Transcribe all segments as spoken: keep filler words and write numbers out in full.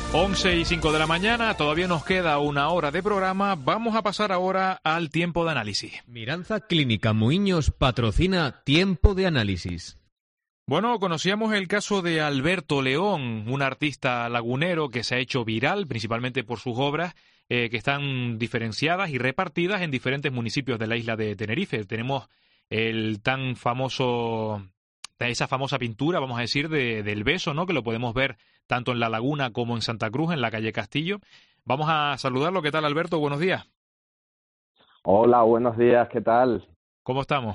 once y cinco de la mañana, todavía nos queda una hora de programa. Vamos a pasar ahora al tiempo de análisis. Miranza Clínica Muiños patrocina Tiempo de Análisis. Bueno, conocíamos el caso de Alberto León, un artista lagunero que se ha hecho viral, principalmente por sus obras, eh, que están diferenciadas y repartidas en diferentes municipios de la isla de Tenerife. Tenemos el tan famoso, esa famosa pintura, vamos a decir, de, del beso, ¿no? Que lo podemos ver tanto en La Laguna como en Santa Cruz, en la calle Castillo. Vamos a saludarlo. ¿Qué tal, Alberto? Buenos días. Hola, buenos días. ¿Qué tal? ¿Cómo estamos?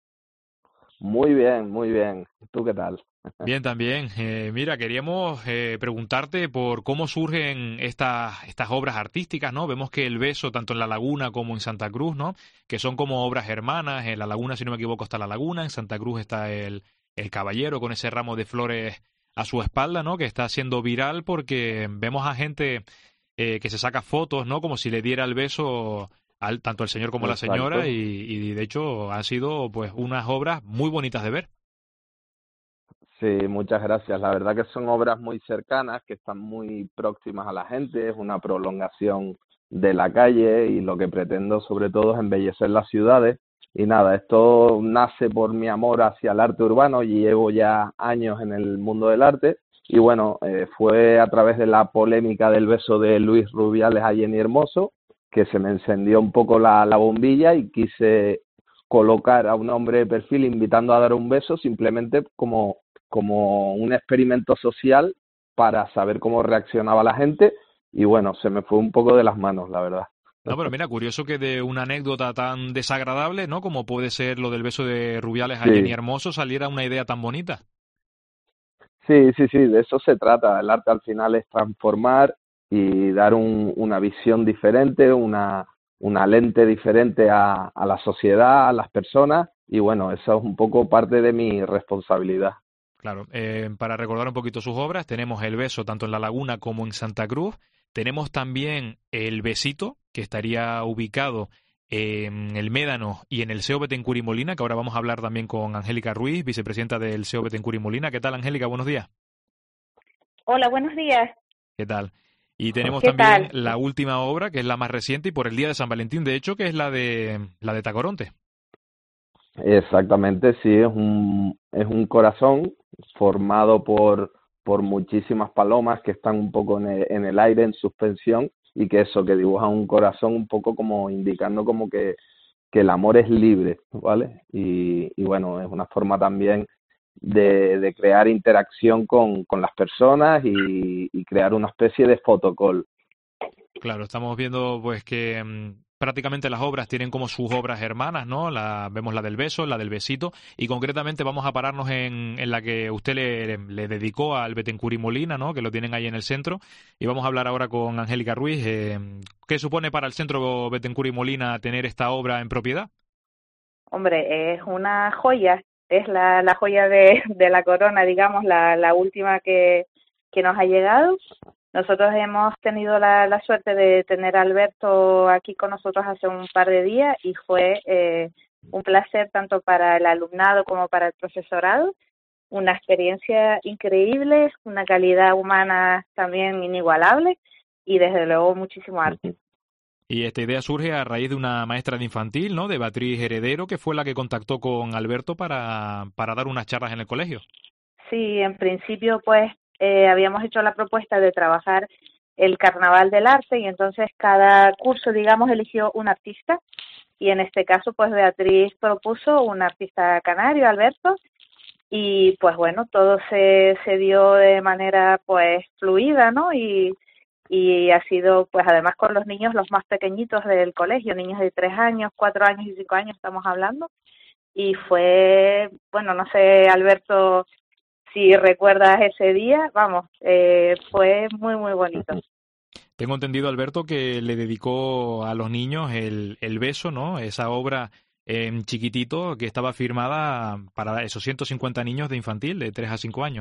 Muy bien, muy bien. ¿Tú qué tal? Bien, también. Eh, mira, queríamos eh, preguntarte por cómo surgen estas estas obras artísticas, ¿no? Vemos que el beso, tanto en La Laguna como en Santa Cruz, ¿no? Que son como obras hermanas. En La Laguna, si no me equivoco, está La Laguna. En Santa Cruz está el, el caballero con ese ramo de flores a su espalda, ¿no? Que está haciendo viral porque vemos a gente eh, que se saca fotos, ¿no? Como si le diera el beso al, tanto el señor como Exacto. la señora y, y de hecho han sido pues unas obras muy bonitas de ver. Sí, muchas gracias. La verdad que son obras muy cercanas, que están muy próximas a la gente, es una prolongación de la calle y lo que pretendo sobre todo es embellecer las ciudades. Y nada, esto nace por mi amor hacia el arte urbano y llevo ya años en el mundo del arte. Y bueno, eh, fue a través de la polémica del beso de Luis Rubiales a Jenny Hermoso que se me encendió un poco la, la bombilla y quise colocar a un hombre de perfil invitando a dar un beso simplemente como, como un experimento social para saber cómo reaccionaba la gente y bueno, se me fue un poco de las manos, la verdad. No, pero mira, curioso que de una anécdota tan desagradable, ¿no? Como puede ser lo del beso de Rubiales a Sí. Jenny Hermoso, saliera una idea tan bonita. Sí, sí, sí, de eso se trata. El arte al final es transformar y dar un, una visión diferente, una, una lente diferente a, a la sociedad, a las personas y bueno, eso es un poco parte de mi responsabilidad. Claro, eh, para recordar un poquito sus obras, tenemos El beso tanto en La Laguna como en Santa Cruz. Tenemos también El besito, que estaría ubicado en el Médano y en el S E O Bethencourt y Molina, que ahora vamos a hablar también con Angélica Ruiz, vicepresidenta del S E O Bethencourt y Molina. ¿Qué tal, Angélica? Buenos días. Hola, buenos días. ¿Qué tal? Y tenemos ¿Qué también tal? la última obra, que es la más reciente y por el día de San Valentín, de hecho, que es la de la de Tacoronte. Exactamente, sí, es un, es un corazón formado por, por muchísimas palomas que están un poco en el, en el aire, en suspensión, y que eso, que dibujan un corazón un poco como indicando como que, que el amor es libre, ¿vale? Y, y bueno, es una forma también de, de crear interacción con, con las personas y, y crear una especie de fotocall. Claro, estamos viendo pues que mm, prácticamente las obras tienen como sus obras hermanas, ¿no? La, vemos la del beso, la del besito, y concretamente vamos a pararnos en, en la que usted le, le dedicó al Bethencourt y Molina, ¿no? Que lo tienen ahí en el centro, y vamos a hablar ahora con Angélica Ruiz. Eh, ¿qué supone para el centro Bethencourt y Molina tener esta obra en propiedad? Hombre, es una joya, es la, la joya de, de la corona, digamos, la, la última que, que nos ha llegado. Nosotros hemos tenido la, la suerte de tener a Alberto aquí con nosotros hace un par de días y fue eh, un placer tanto para el alumnado como para el profesorado. Una experiencia increíble, una calidad humana también inigualable y desde luego muchísimo arte. Y esta idea surge a raíz de una maestra de infantil, ¿no? De Beatriz Heredero, que fue la que contactó con Alberto para, para dar unas charlas en el colegio. Sí, en principio pues eh, habíamos hecho la propuesta de trabajar el Carnaval del Arte y entonces cada curso, digamos, eligió un artista y en este caso pues Beatriz propuso un artista canario, Alberto, y pues bueno, todo se, se dio de manera pues fluida, ¿no? Y, y ha sido pues además con los niños los más pequeñitos del colegio, niños de tres años, cuatro años y cinco años estamos hablando, y fue, bueno, no sé, Alberto, si recuerdas ese día, vamos, eh, fue muy, muy bonito. Tengo entendido, Alberto, que le dedicó a los niños el, el beso, ¿no? Esa obra en chiquitito que estaba firmada para esos ciento cincuenta niños de infantil de tres a cinco años.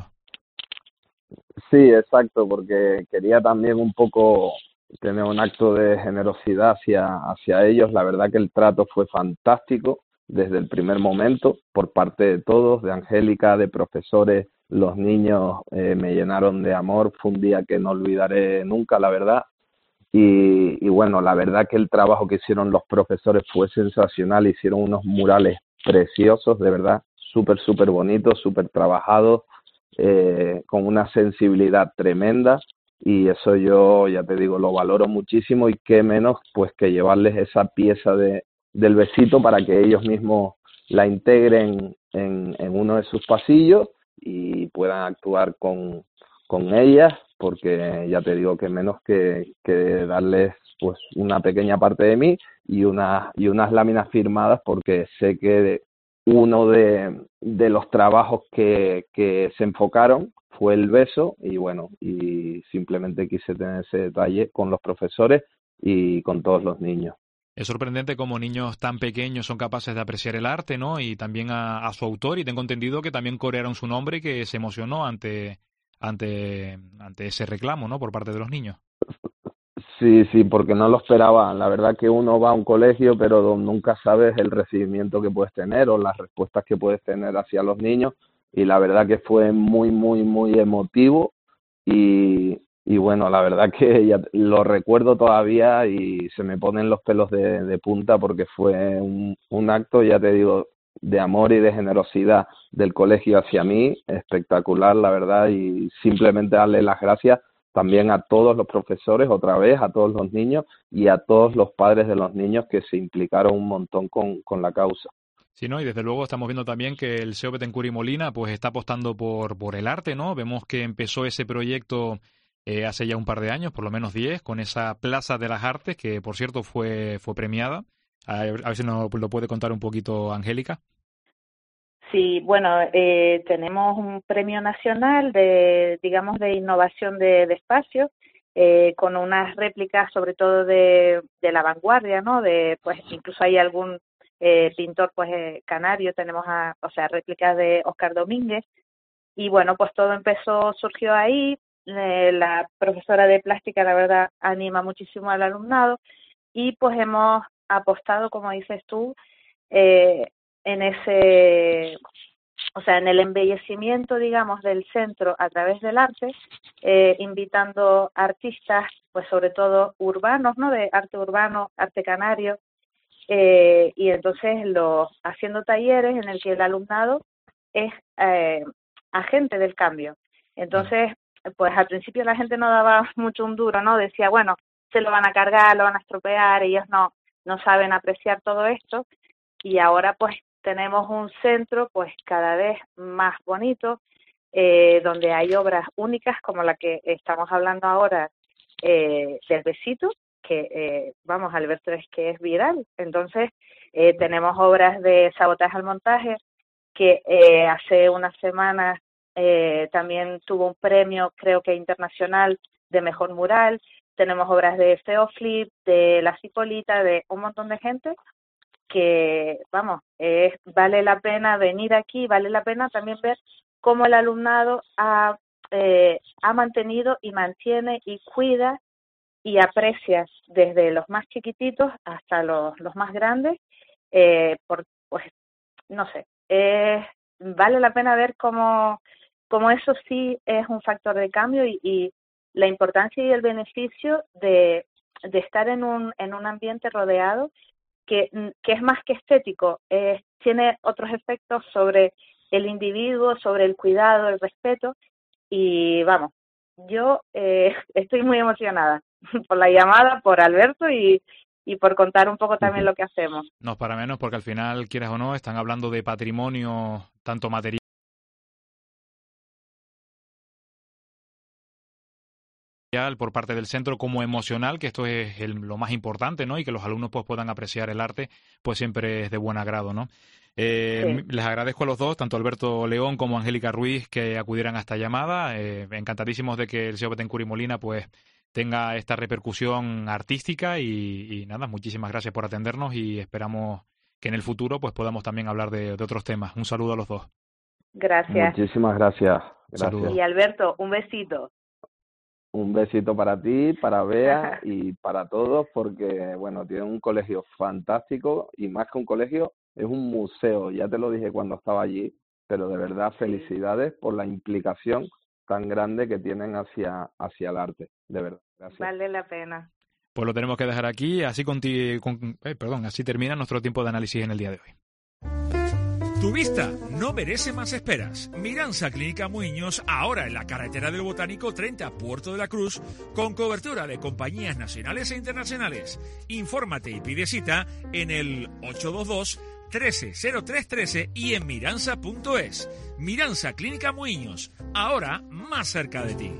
Sí, exacto, porque quería también un poco tener un acto de generosidad hacia, hacia ellos. La verdad que el trato fue fantástico desde el primer momento por parte de todos, de Angélica, de profesores los niños eh, me llenaron de amor, fue un día que no olvidaré nunca, la verdad. Y, y bueno, la verdad que el trabajo que hicieron los profesores fue sensacional, hicieron unos murales preciosos, de verdad, súper, súper bonitos, súper trabajados, eh, con una sensibilidad tremenda, y eso yo, ya te digo, lo valoro muchísimo, y qué menos pues que llevarles esa pieza de, del besito para que ellos mismos la integren en, en uno de sus pasillos y puedan actuar con, con ellas, porque ya te digo que menos que, que darles pues una pequeña parte de mí y unas y unas láminas firmadas, porque sé que uno de, de los trabajos que, que se enfocaron fue el beso, y bueno, y simplemente quise tener ese detalle con los profesores y con todos los niños. Es sorprendente cómo niños tan pequeños son capaces de apreciar el arte, ¿no? Y también a, a su autor, y tengo entendido que también corearon su nombre y que se emocionó ante, ante, ante ese reclamo, ¿no? Por parte de los niños. Sí, sí, porque no lo esperaba. La verdad que uno va a un colegio, pero nunca sabes el recibimiento que puedes tener o las respuestas que puedes tener hacia los niños. Y la verdad que fue muy, muy, muy emotivo. Y, y bueno, la verdad que ya lo recuerdo todavía y se me ponen los pelos de, de punta, porque fue un, un acto, ya te digo, de amor y de generosidad del colegio hacia mí, espectacular, la verdad. Y simplemente darle las gracias también a todos los profesores, otra vez, a todos los niños y a todos los padres de los niños que se implicaron un montón con, con la causa. Sí, ¿no? Y desde luego estamos viendo también que el S E O Bettencourt y Molina pues está apostando por, por el arte, ¿no? Vemos que empezó ese proyecto eh, hace ya un par de años, por lo menos diez, con esa Plaza de las Artes, que por cierto fue, fue premiada. A ver, a ver si nos lo puede contar un poquito Angélica. Sí, bueno, eh, tenemos un premio nacional de, digamos, de innovación de, de espacio, eh, con unas réplicas sobre todo de, de la vanguardia, ¿no? De, pues, incluso hay algún eh, pintor, pues, eh, canario, tenemos, a, o sea, réplicas de Óscar Domínguez, y bueno, pues todo empezó, surgió ahí. Eh, la profesora de plástica, la verdad, anima muchísimo al alumnado, y pues hemos apostado, como dices tú, eh, en ese, o sea, en el embellecimiento, digamos, del centro a través del arte, eh, invitando artistas, pues sobre todo urbanos, ¿no? De arte urbano, arte canario, eh, y entonces los haciendo talleres en el que el alumnado es eh, agente del cambio. Entonces, pues al principio la gente no daba mucho un duro, ¿no? Decía, bueno, se lo van a cargar, lo van a estropear, ellos no, no saben apreciar todo esto, y ahora pues tenemos un centro pues cada vez más bonito, eh, donde hay obras únicas como la que estamos hablando ahora, eh, del besito, que eh, vamos, Alberto, es que es viral. Entonces eh, tenemos obras de Sabotaje al montaje, que eh, hace unas semanas eh, también tuvo un premio, creo que internacional, de mejor mural. Tenemos obras de Feoflip, de La Cipolita, de un montón de gente que, vamos, es, vale la pena venir aquí, vale la pena también ver cómo el alumnado ha, eh, ha mantenido y mantiene y cuida y aprecia desde los más chiquititos hasta los, los más grandes, eh, por, pues, no sé, eh, vale la pena ver cómo, cómo eso sí es un factor de cambio, y, y la importancia y el beneficio de, de estar en un, en un ambiente rodeado que, que es más que estético, eh, tiene otros efectos sobre el individuo, sobre el cuidado, el respeto, y vamos, yo eh, estoy muy emocionada por la llamada, por Alberto, y, y por contar un poco también lo que hacemos. No es para menos, porque al final, quieras o no, están hablando de patrimonio tanto material por parte del centro como emocional, que esto es el, lo más importante, ¿no? Y que los alumnos pues puedan apreciar el arte, pues siempre es de buen agrado, ¿no? Eh, Sí. Les agradezco a los dos, tanto Alberto León como Angélica Ruiz, que acudieran a esta llamada. Eh, encantadísimos de que el S E O Bettencourt y Molina pues tenga esta repercusión artística, y, y nada, muchísimas gracias por atendernos, y esperamos que en el futuro pues podamos también hablar de, de otros temas. Un saludo a los dos. Gracias. Muchísimas gracias. Saludos. Gracias. Y Alberto, un besito. Un besito para ti, para Bea y para todos, porque, bueno, tienen un colegio fantástico, y más que un colegio, es un museo. Ya te lo dije cuando estaba allí, pero de verdad felicidades por la implicación tan grande que tienen hacia, hacia el arte, de verdad. Gracias. Vale la pena. Pues lo tenemos que dejar aquí, así conti- con, eh, perdón, así termina nuestro tiempo de análisis en el día de hoy. Tu vista no merece más esperas. Miranza Clínica Muiños, ahora en la carretera del Botánico treinta, Puerto de la Cruz, con cobertura de compañías nacionales e internacionales. Infórmate y pide cita en el ocho dos dos, trece cero tres trece y en miranza punto es. Miranza Clínica Muiños, ahora más cerca de ti.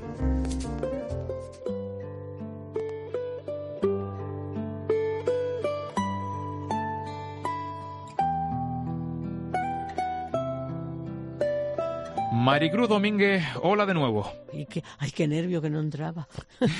Maricruz Domínguez, hola de nuevo. Ay, qué, ay, qué nervio que no entraba.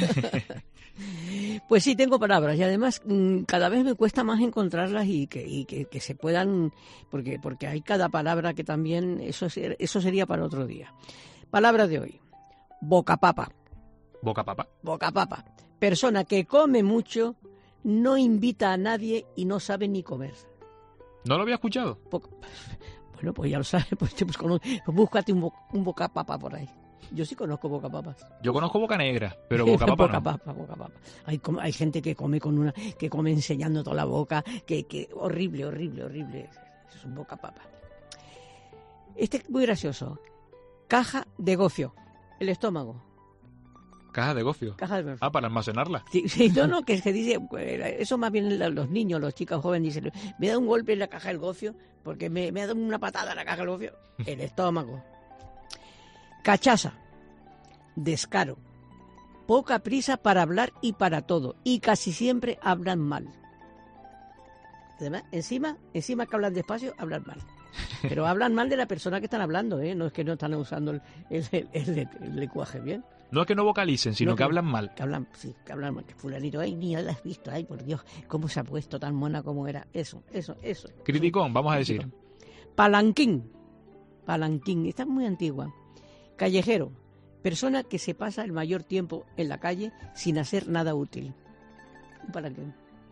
Pues sí, tengo palabras y además cada vez me cuesta más encontrarlas y que, y que, que se puedan, porque, porque hay cada palabra que también, eso, eso sería para otro día. Palabra de hoy, bocapapa. ¿Bocapapa? Bocapapa. Persona que come mucho, no invita a nadie y no sabe ni comer. ¿No lo había escuchado? Boca... Bueno, pues ya lo sabes, pues, pues, pues búscate un, bo, un bocapapa por ahí. Yo sí conozco bocapapas. Yo conozco boca negra, pero bocapapa no. Bocapapa, bocapapa. Hay, hay gente que come con una, que come enseñando toda la boca, que, que horrible, horrible, horrible. Eso es un bocapapa. Este es muy gracioso. Caja de gofio, el estómago. Caja de gofio. Caja de gofio. Ah, para almacenarla. Sí, sí, no, no, que es que dice, eso más bien los niños, los chicos jóvenes dicen, me da un golpe en la caja del gofio, porque me, me ha dado una patada en la caja del gofio, el estómago. Cachaza, descaro, poca prisa para hablar y para todo, y casi siempre hablan mal. Además, encima, encima que hablan despacio, hablan mal. Pero hablan mal de la persona que están hablando, ¿eh? No es que no están usando el, el, el, el, el lenguaje bien. No es que no vocalicen, sino no, que, que hablan mal. Que hablan, sí, que hablan mal. Que fulanito, ay, ni la has visto, ay, por Dios, cómo se ha puesto tan mona como era. Eso, eso, eso. Criticón, vamos a decir. Palanquín. Palanquín, esta es muy antigua. Callejero, persona que se pasa el mayor tiempo en la calle sin hacer nada útil. Un palanquín.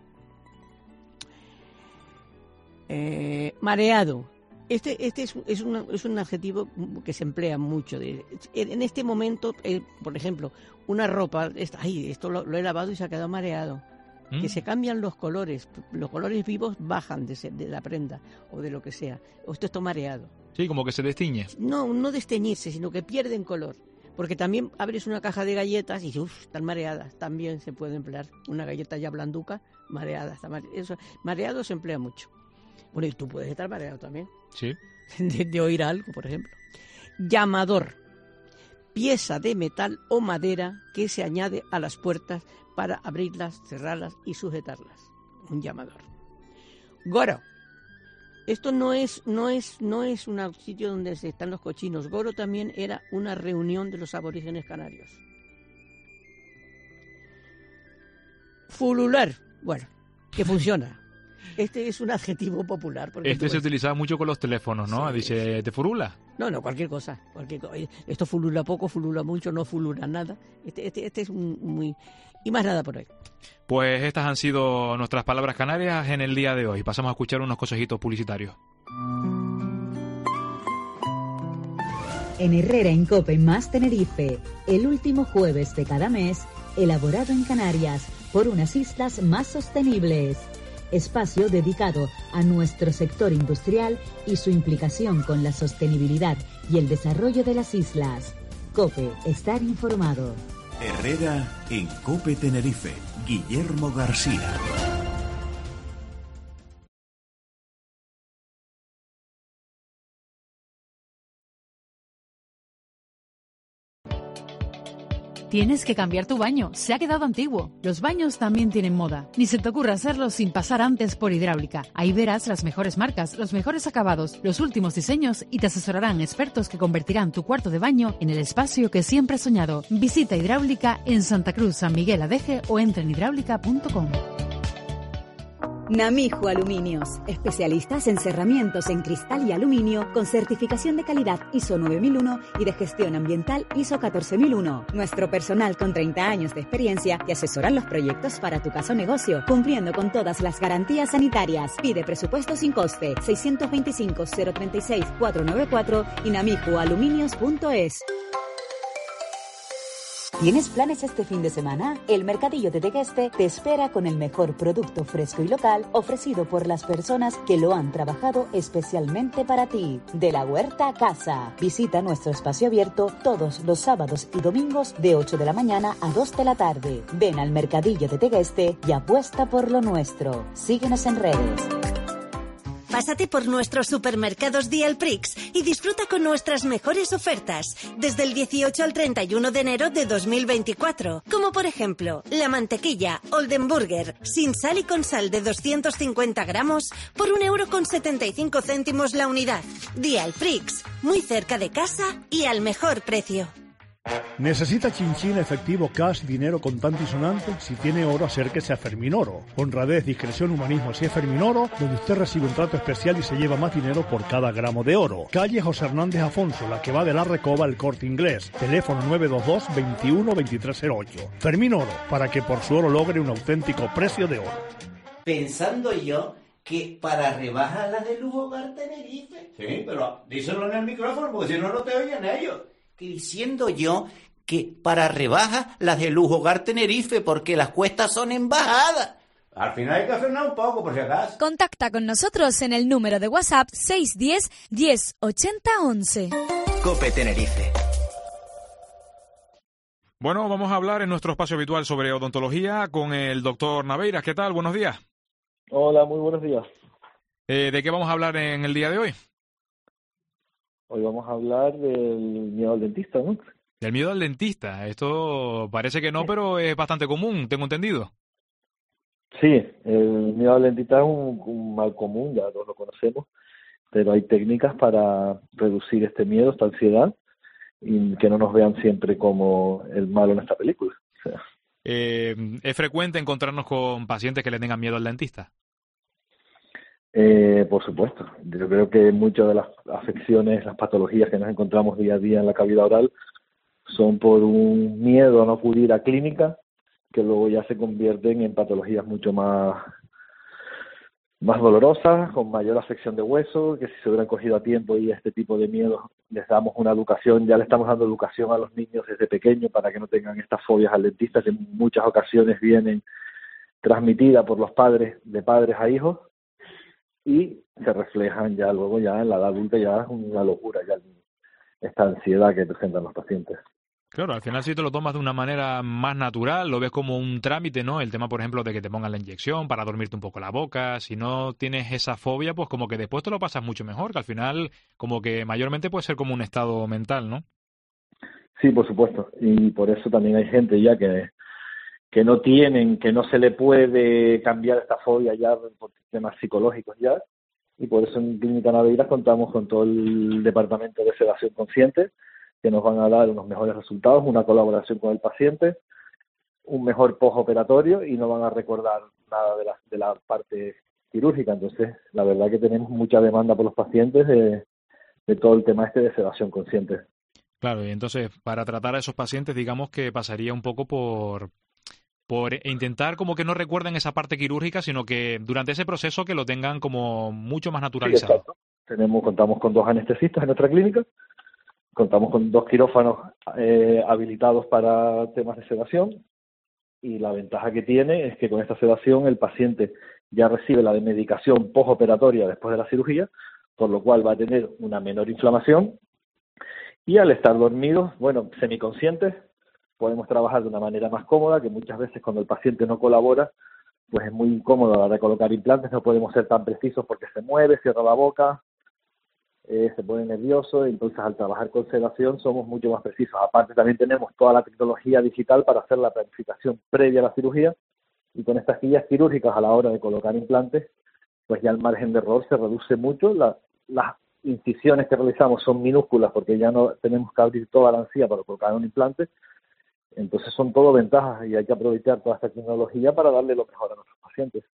Eh, mareado. Este, este es, es, una, es un adjetivo que se emplea mucho. De, en este momento, eh, por ejemplo, una ropa, esta, ay, esto lo, lo he lavado y se ha quedado mareado. ¿Mm? Que se cambian los colores, los colores vivos bajan de, de la prenda o de lo que sea. O esto está mareado. Sí, como que se destiñe. No, no desteñirse, sino que pierden color. Porque también abres una caja de galletas y uff, están mareadas. También se puede emplear una galleta ya blanduca, mareada. Está mare... Eso, mareado se emplea mucho. Bueno, y tú puedes estar mareado también. Sí. De, de oír algo, por ejemplo. Llamador. Pieza de metal o madera que se añade a las puertas para abrirlas, cerrarlas y sujetarlas. Un llamador. Goro. Esto no es, no es, no es un sitio donde están los cochinos. Goro también era una reunión de los aborígenes canarios. Fulular. Bueno, que funciona. Este es un adjetivo popular. Porque este se utilizaba mucho con los teléfonos, ¿no? Sí. Dice, ¿te furula? No, no, cualquier cosa. Cualquier co Esto fulula poco, fulula mucho, no fulula nada. Este, este, este es un, muy... Y más nada por hoy. Pues estas han sido nuestras palabras canarias en el día de hoy. Pasamos a escuchar unos consejitos publicitarios. En Herrera en Cope más Tenerife, el último jueves de cada mes, elaborado en Canarias por unas islas más sostenibles. Espacio dedicado a nuestro sector industrial y su implicación con la sostenibilidad y el desarrollo de las islas. COPE, estar informado. Herrera en COPE Tenerife, Guillermo García. Tienes que cambiar tu baño, se ha quedado antiguo. Los baños también tienen moda. Ni se te ocurra hacerlo sin pasar antes por Hidráulica. Ahí verás las mejores marcas, los mejores acabados, los últimos diseños y te asesorarán expertos que convertirán tu cuarto de baño en el espacio que siempre has soñado. Visita Hidráulica en Santa Cruz, San Miguel Adeje o entra en hidráulica punto com. Namijo Aluminios, especialistas en cerramientos en cristal y aluminio con certificación de calidad ISO nueve mil uno y de gestión ambiental ISO catorce mil uno. Nuestro personal con treinta años de experiencia te asesora los proyectos para tu casa o negocio, cumpliendo con todas las garantías sanitarias. Pide presupuesto sin coste, seiscientos veinticinco cero treinta y seis cuatrocientos noventa y cuatro y namijo aluminios punto es. ¿Tienes planes este fin de semana? El Mercadillo de Tegueste te espera con el mejor producto fresco y local ofrecido por las personas que lo han trabajado especialmente para ti. De la huerta a casa. Visita nuestro espacio abierto todos los sábados y domingos de ocho de la mañana a dos de la tarde. Ven al Mercadillo de Tegueste y apuesta por lo nuestro. Síguenos en redes. Pásate por nuestros supermercados Dialprix y disfruta con nuestras mejores ofertas desde el dieciocho al treinta y uno de enero de dos mil veinticuatro, como por ejemplo la mantequilla Oldenburger sin sal y con sal de doscientos cincuenta gramos por un euro con setenta y cinco céntimos la unidad. Dialprix, muy cerca de casa y al mejor precio. ¿Necesita chinchín efectivo, cash, dinero contante y sonante? Si tiene oro, acérquese a Ferminoro. Honradez, discreción, humanismo, si es Ferminoro, donde usted recibe un trato especial y se lleva más dinero por cada gramo de oro. Calle José Hernández Afonso, la que va de la Recoba al Corte Inglés. Teléfono nueve dos dos, veintiuno, veintitrés cero ocho. Ferminoro, para que por su oro logre un auténtico precio de oro. Pensando yo que para rebajas las de Lujo Hogar Tenerife. Sí, pero díselo en el micrófono porque si no, no te oyen ellos. Que diciendo yo que para rebajas las de Lujo Hogar Tenerife porque las cuestas son en bajada. Al final hay que frenar un poco por si acaso. Contacta con nosotros en el número de WhatsApp seis uno cero, diez, ochenta, once. COPE Tenerife. Bueno, vamos a hablar en nuestro espacio habitual sobre odontología con el doctor Naveiras. ¿Qué tal? Buenos días. Hola, muy buenos días. Eh, ¿De qué vamos a hablar en el día de hoy? Hoy vamos a hablar del miedo al dentista, ¿no? Del miedo al dentista. Esto parece que no, pero es bastante común, tengo entendido. Sí, el miedo al dentista es un, un mal común, ya todos lo conocemos, pero hay técnicas para reducir este miedo, esta ansiedad, y que no nos vean siempre como el malo en esta película. O sea, eh, ¿Es frecuente encontrarnos con pacientes que le tengan miedo al dentista? Eh, por supuesto. Yo creo que muchas de las afecciones, las patologías que nos encontramos día a día en la cavidad oral son por un miedo a no acudir a clínica, que luego ya se convierten en patologías mucho más, más dolorosas, con mayor afección de hueso, que si se hubieran cogido a tiempo y este tipo de miedos les damos una educación, ya le estamos dando educación a los niños desde pequeños para que no tengan estas fobias al dentista, que en muchas ocasiones vienen transmitidas por los padres, de padres a hijos, y se reflejan ya luego ya en la edad adulta, ya es una locura ya esta ansiedad que presentan los pacientes. Claro, al final si te lo tomas de una manera más natural, lo ves como un trámite, ¿no? El tema, por ejemplo, de que te pongan la inyección para dormirte un poco la boca. Si no tienes esa fobia, pues como que después te lo pasas mucho mejor, que al final como que mayormente puede ser como un estado mental, ¿no? Sí, por supuesto. Y por eso también hay gente ya que que no tienen, que no se le puede cambiar esta fobia ya por temas psicológicos ya, y por eso en Clínica Naveiras contamos con todo el departamento de sedación consciente, que nos van a dar unos mejores resultados, una colaboración con el paciente, un mejor postoperatorio y no van a recordar nada de la, de la parte quirúrgica. Entonces, la verdad que tenemos mucha demanda por los pacientes de, de todo el tema este de sedación consciente. Claro, y entonces para tratar a esos pacientes digamos que pasaría un poco por... por intentar como que no recuerden esa parte quirúrgica, sino que durante ese proceso que lo tengan como mucho más naturalizado. Sí, exacto. Tenemos, contamos con dos anestesistas en nuestra clínica, contamos con dos quirófanos eh, habilitados para temas de sedación, y la ventaja que tiene es que con esta sedación el paciente ya recibe la medicación postoperatoria después de la cirugía, por lo cual va a tener una menor inflamación, y al estar dormidos, bueno, semiconscientes, podemos trabajar de una manera más cómoda, que muchas veces cuando el paciente no colabora, pues es muy incómodo a la hora de colocar implantes, no podemos ser tan precisos porque se mueve, cierra la boca, eh, se pone nervioso, y entonces al trabajar con sedación somos mucho más precisos. Aparte también tenemos toda la tecnología digital para hacer la planificación previa a la cirugía, y con estas guías quirúrgicas a la hora de colocar implantes, pues ya el margen de error se reduce mucho, la, las incisiones que realizamos son minúsculas porque ya no tenemos que abrir toda la encía para colocar un implante. Entonces son todo ventajas y hay que aprovechar toda esta tecnología para darle lo mejor a nuestros pacientes.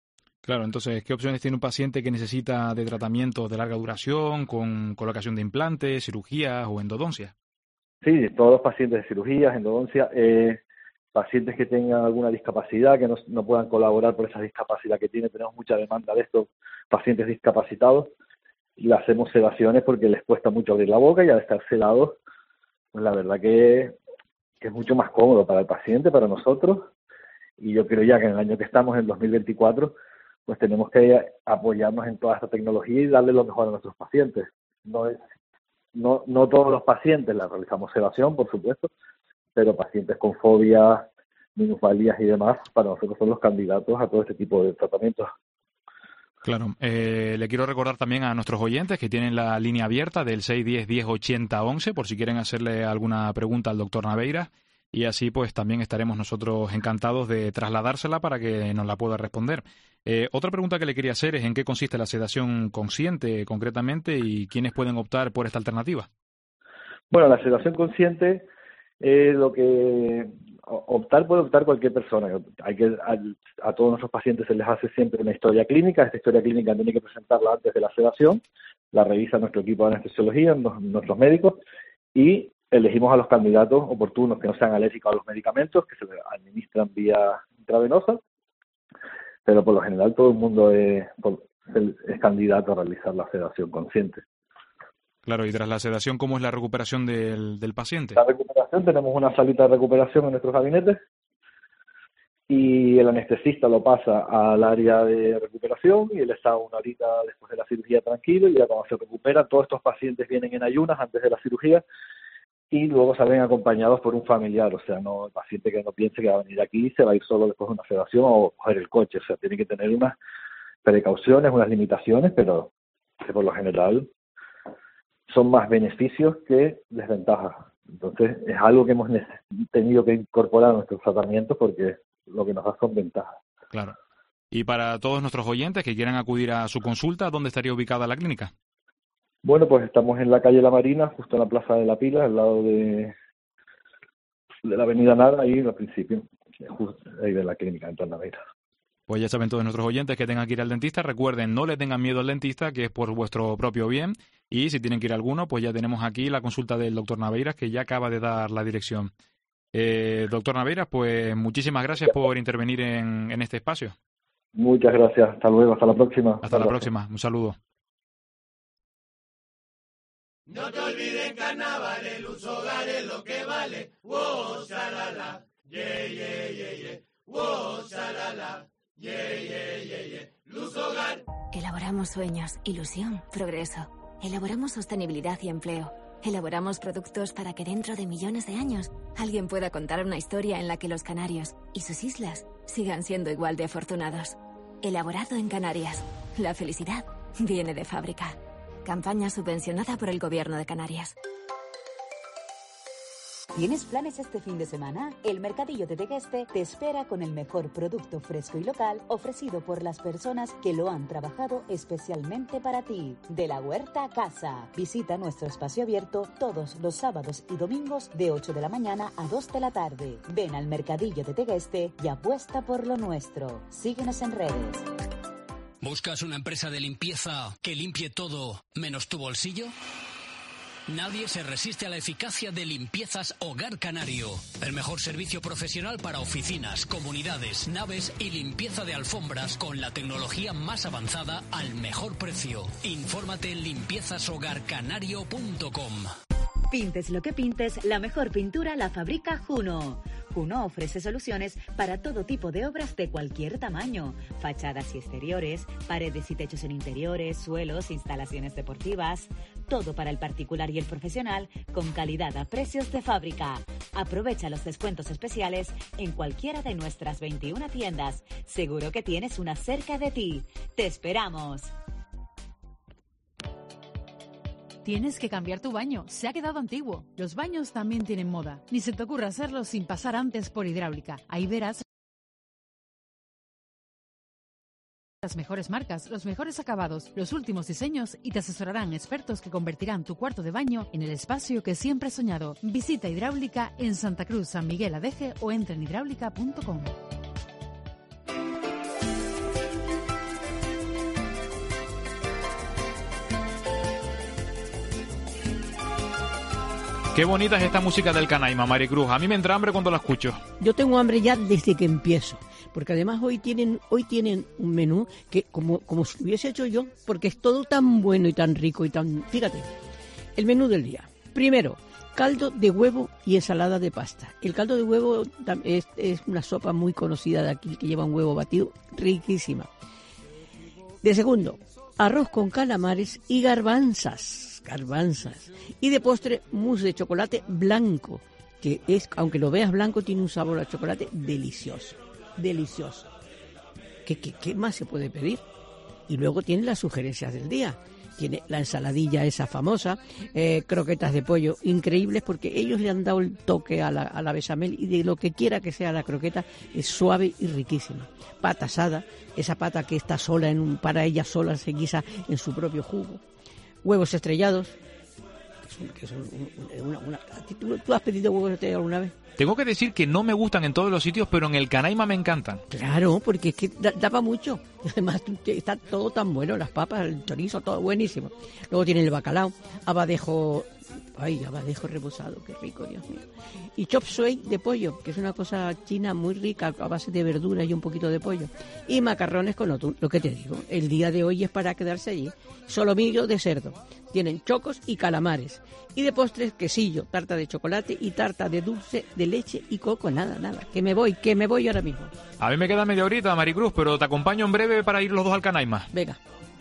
Claro, entonces, ¿qué opciones tiene un paciente que necesita de tratamiento de larga duración, con colocación de implantes, cirugías o endodoncia? Sí, todos los pacientes de cirugías, endodoncia, eh, pacientes que tengan alguna discapacidad, que no, no puedan colaborar por esa discapacidad que tiene, tenemos mucha demanda de estos pacientes discapacitados y le hacemos sedaciones porque les cuesta mucho abrir la boca y al estar sedados, pues la verdad que, que es mucho más cómodo para el paciente, para nosotros, y yo creo ya que en el año que estamos, en dos mil veinticuatro, pues tenemos que apoyarnos en toda esta tecnología y darle lo mejor a nuestros pacientes. No es, no, no todos los pacientes la realizamos sedación, por supuesto, pero pacientes con fobias, minusvalías y demás, para nosotros son los candidatos a todo este tipo de tratamientos. Claro. Eh, le quiero recordar también a nuestros oyentes que tienen la línea abierta del seis uno cero, diez ochenta once, por si quieren hacerle alguna pregunta al doctor Naveiras, y así pues también estaremos nosotros encantados de trasladársela para que nos la pueda responder. Eh, otra pregunta que le quería hacer es en qué consiste la sedación consciente concretamente y quiénes pueden optar por esta alternativa. Bueno, la sedación consciente es lo que optar puede optar cualquier persona. Hay que a, a todos nuestros pacientes se les hace siempre una historia clínica. Esta historia clínica tiene que presentarla antes de la sedación, la revisa nuestro equipo de anestesiología, nuestros médicos, y elegimos a los candidatos oportunos que no sean alérgicos a los medicamentos, que se administran vía intravenosa, pero por lo general todo el mundo es, es candidato a realizar la sedación consciente. Claro, y tras la sedación, ¿cómo es la recuperación del, del paciente? La recuperación, tenemos una salita de recuperación en nuestros gabinetes y el anestesista lo pasa al área de recuperación y él está una horita después de la cirugía tranquilo y ya cuando se recupera, todos estos pacientes vienen en ayunas antes de la cirugía y luego salen acompañados por un familiar, o sea, no el paciente que no piense que va a venir aquí y se va a ir solo después de una sedación o coger el coche, o sea, tiene que tener unas precauciones, unas limitaciones, pero que por lo general son más beneficios que desventajas. Entonces, es algo que hemos tenido que incorporar a nuestros tratamientos porque lo que nos da son ventajas. Claro. Y para todos nuestros oyentes que quieran acudir a su consulta, ¿dónde estaría ubicada la clínica? Bueno, pues estamos en la calle La Marina, justo en la Plaza de la Pila, al lado de, de la Avenida Nara, ahí al principio, justo ahí de la clínica de Tornaveira. Pues ya saben todos nuestros oyentes que tengan que ir al dentista. Recuerden, no le tengan miedo al dentista, que es por vuestro propio bien. Y si tienen que ir a alguno, pues ya tenemos aquí la consulta del doctor Naveiras, que ya acaba de dar la dirección. Eh, doctor Naveiras, pues muchísimas gracias por intervenir en, en este espacio. Muchas gracias. Hasta luego. Hasta la próxima. Hasta, hasta la próxima. próxima. Un saludo. No te olvides, carnaval, el uso hogar es lo que vale. Wow, shalala, yeah, yeah, yeah, yeah. Wow, shalala. Yeah, yeah, yeah, yeah. Luz Hogar. Elaboramos sueños, ilusión, progreso. Elaboramos sostenibilidad y empleo. Elaboramos productos para que dentro de millones de años alguien pueda contar una historia en la que los canarios y sus islas sigan siendo igual de afortunados. Elaborado en Canarias. La felicidad viene de fábrica. Campaña subvencionada por el Gobierno de Canarias. ¿Tienes planes este fin de semana? El Mercadillo de Tegueste te espera con el mejor producto fresco y local ofrecido por las personas que lo han trabajado especialmente para ti. De la huerta a casa. Visita nuestro espacio abierto todos los sábados y domingos de ocho de la mañana a dos de la tarde. Ven al Mercadillo de Tegueste y apuesta por lo nuestro. Síguenos en redes. ¿Buscas una empresa de limpieza que limpie todo menos tu bolsillo? Nadie se resiste a la eficacia de Limpiezas Hogar Canario. El mejor servicio profesional para oficinas, comunidades, naves y limpieza de alfombras con la tecnología más avanzada al mejor precio. Infórmate en limpiezas hogar canario punto com. Pintes lo que pintes, la mejor pintura la fabrica Juno. Juno ofrece soluciones para todo tipo de obras de cualquier tamaño. Fachadas y exteriores, paredes y techos en interiores, suelos, instalaciones deportivas. Todo para el particular y el profesional con calidad a precios de fábrica. Aprovecha los descuentos especiales en cualquiera de nuestras veintiuna tiendas. Seguro que tienes una cerca de ti. ¡Te esperamos! Tienes que cambiar tu baño, se ha quedado antiguo. Los baños también tienen moda. Ni se te ocurra hacerlo sin pasar antes por hidráulica. Ahí verás las mejores marcas, los mejores acabados, los últimos diseños y te asesorarán expertos que convertirán tu cuarto de baño en el espacio que siempre has soñado. Visita Hidráulica en Santa Cruz, San Miguel Adeje o entra en hidráulica punto com. Qué bonita es esta música del Canaima, Maricruz. A mí me entra hambre cuando la escucho. Yo tengo hambre ya desde que empiezo, porque además hoy tienen hoy tienen un menú que como como si lo hubiese hecho yo, porque es todo tan bueno y tan rico y tan... Fíjate, el menú del día. Primero, caldo de huevo y ensalada de pasta. El caldo de huevo es, es una sopa muy conocida de aquí que lleva un huevo batido, riquísima. De segundo, arroz con calamares y garbanzas. garbanzas y de postre mousse de chocolate blanco, que es, aunque lo veas blanco, tiene un sabor a chocolate delicioso, delicioso. ¿Qué, qué, qué más se puede pedir? Y luego tiene las sugerencias del día. Tiene la ensaladilla esa famosa, eh, croquetas de pollo increíbles, porque ellos le han dado el toque a la, a la bechamel, y de lo que quiera que sea la croqueta es suave y riquísima. Pata asada, esa pata que está sola, en un, para ella sola se guisa en su propio jugo. Huevos estrellados, que son, que son una, una, ¿tú, ¿tú has pedido huevos estrellados alguna vez? Tengo que decir que no me gustan en todos los sitios, pero en el Canaima me encantan. Claro, porque es que da, da para mucho. Además, está todo tan bueno, las papas, el chorizo, todo buenísimo. Luego tiene el bacalao, abadejo, ay, abadejo rebozado, qué rico, Dios mío. Y chop suey de pollo, que es una cosa china muy rica, a base de verduras y un poquito de pollo. Y macarrones con atún, lo que te digo. El día de hoy es para quedarse allí. Solomillo de cerdo. Tienen chocos y calamares. Y de postres, quesillo, tarta de chocolate y tarta de dulce de leche y coco. Nada, nada. Que me voy, que me voy ahora mismo. A mí me queda media horita, Maricruz, pero te acompaño en breve para ir los dos al Canaima. Venga.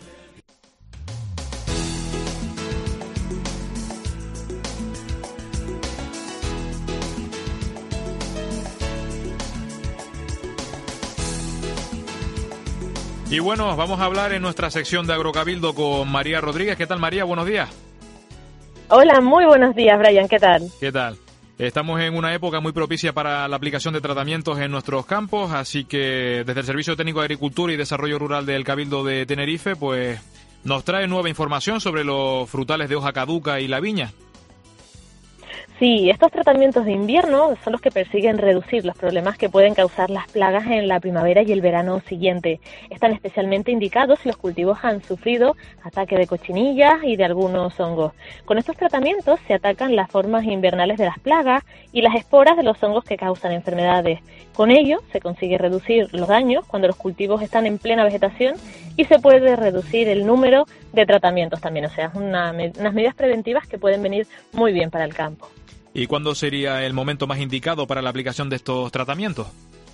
Y bueno, vamos a hablar en nuestra sección de Agrocabildo con María Rodríguez. ¿Qué tal, María? Buenos días. Hola, muy buenos días, Brian. ¿Qué tal? ¿Qué tal? Estamos en una época muy propicia para la aplicación de tratamientos en nuestros campos, así que desde el Servicio Técnico de Agricultura y Desarrollo Rural del Cabildo de Tenerife, pues nos trae nueva información sobre los frutales de hoja caduca y la viña. Sí, estos tratamientos de invierno son los que persiguen reducir los problemas que pueden causar las plagas en la primavera y el verano siguiente. Están especialmente indicados si los cultivos han sufrido ataque de cochinillas y de algunos hongos. Con estos tratamientos se atacan las formas invernales de las plagas y las esporas de los hongos que causan enfermedades. Con ello se consigue reducir los daños cuando los cultivos están en plena vegetación y se puede reducir el número de tratamientos también. O sea, una, unas medidas preventivas que pueden venir muy bien para el campo. ¿Y cuándo sería el momento más indicado para la aplicación de estos tratamientos?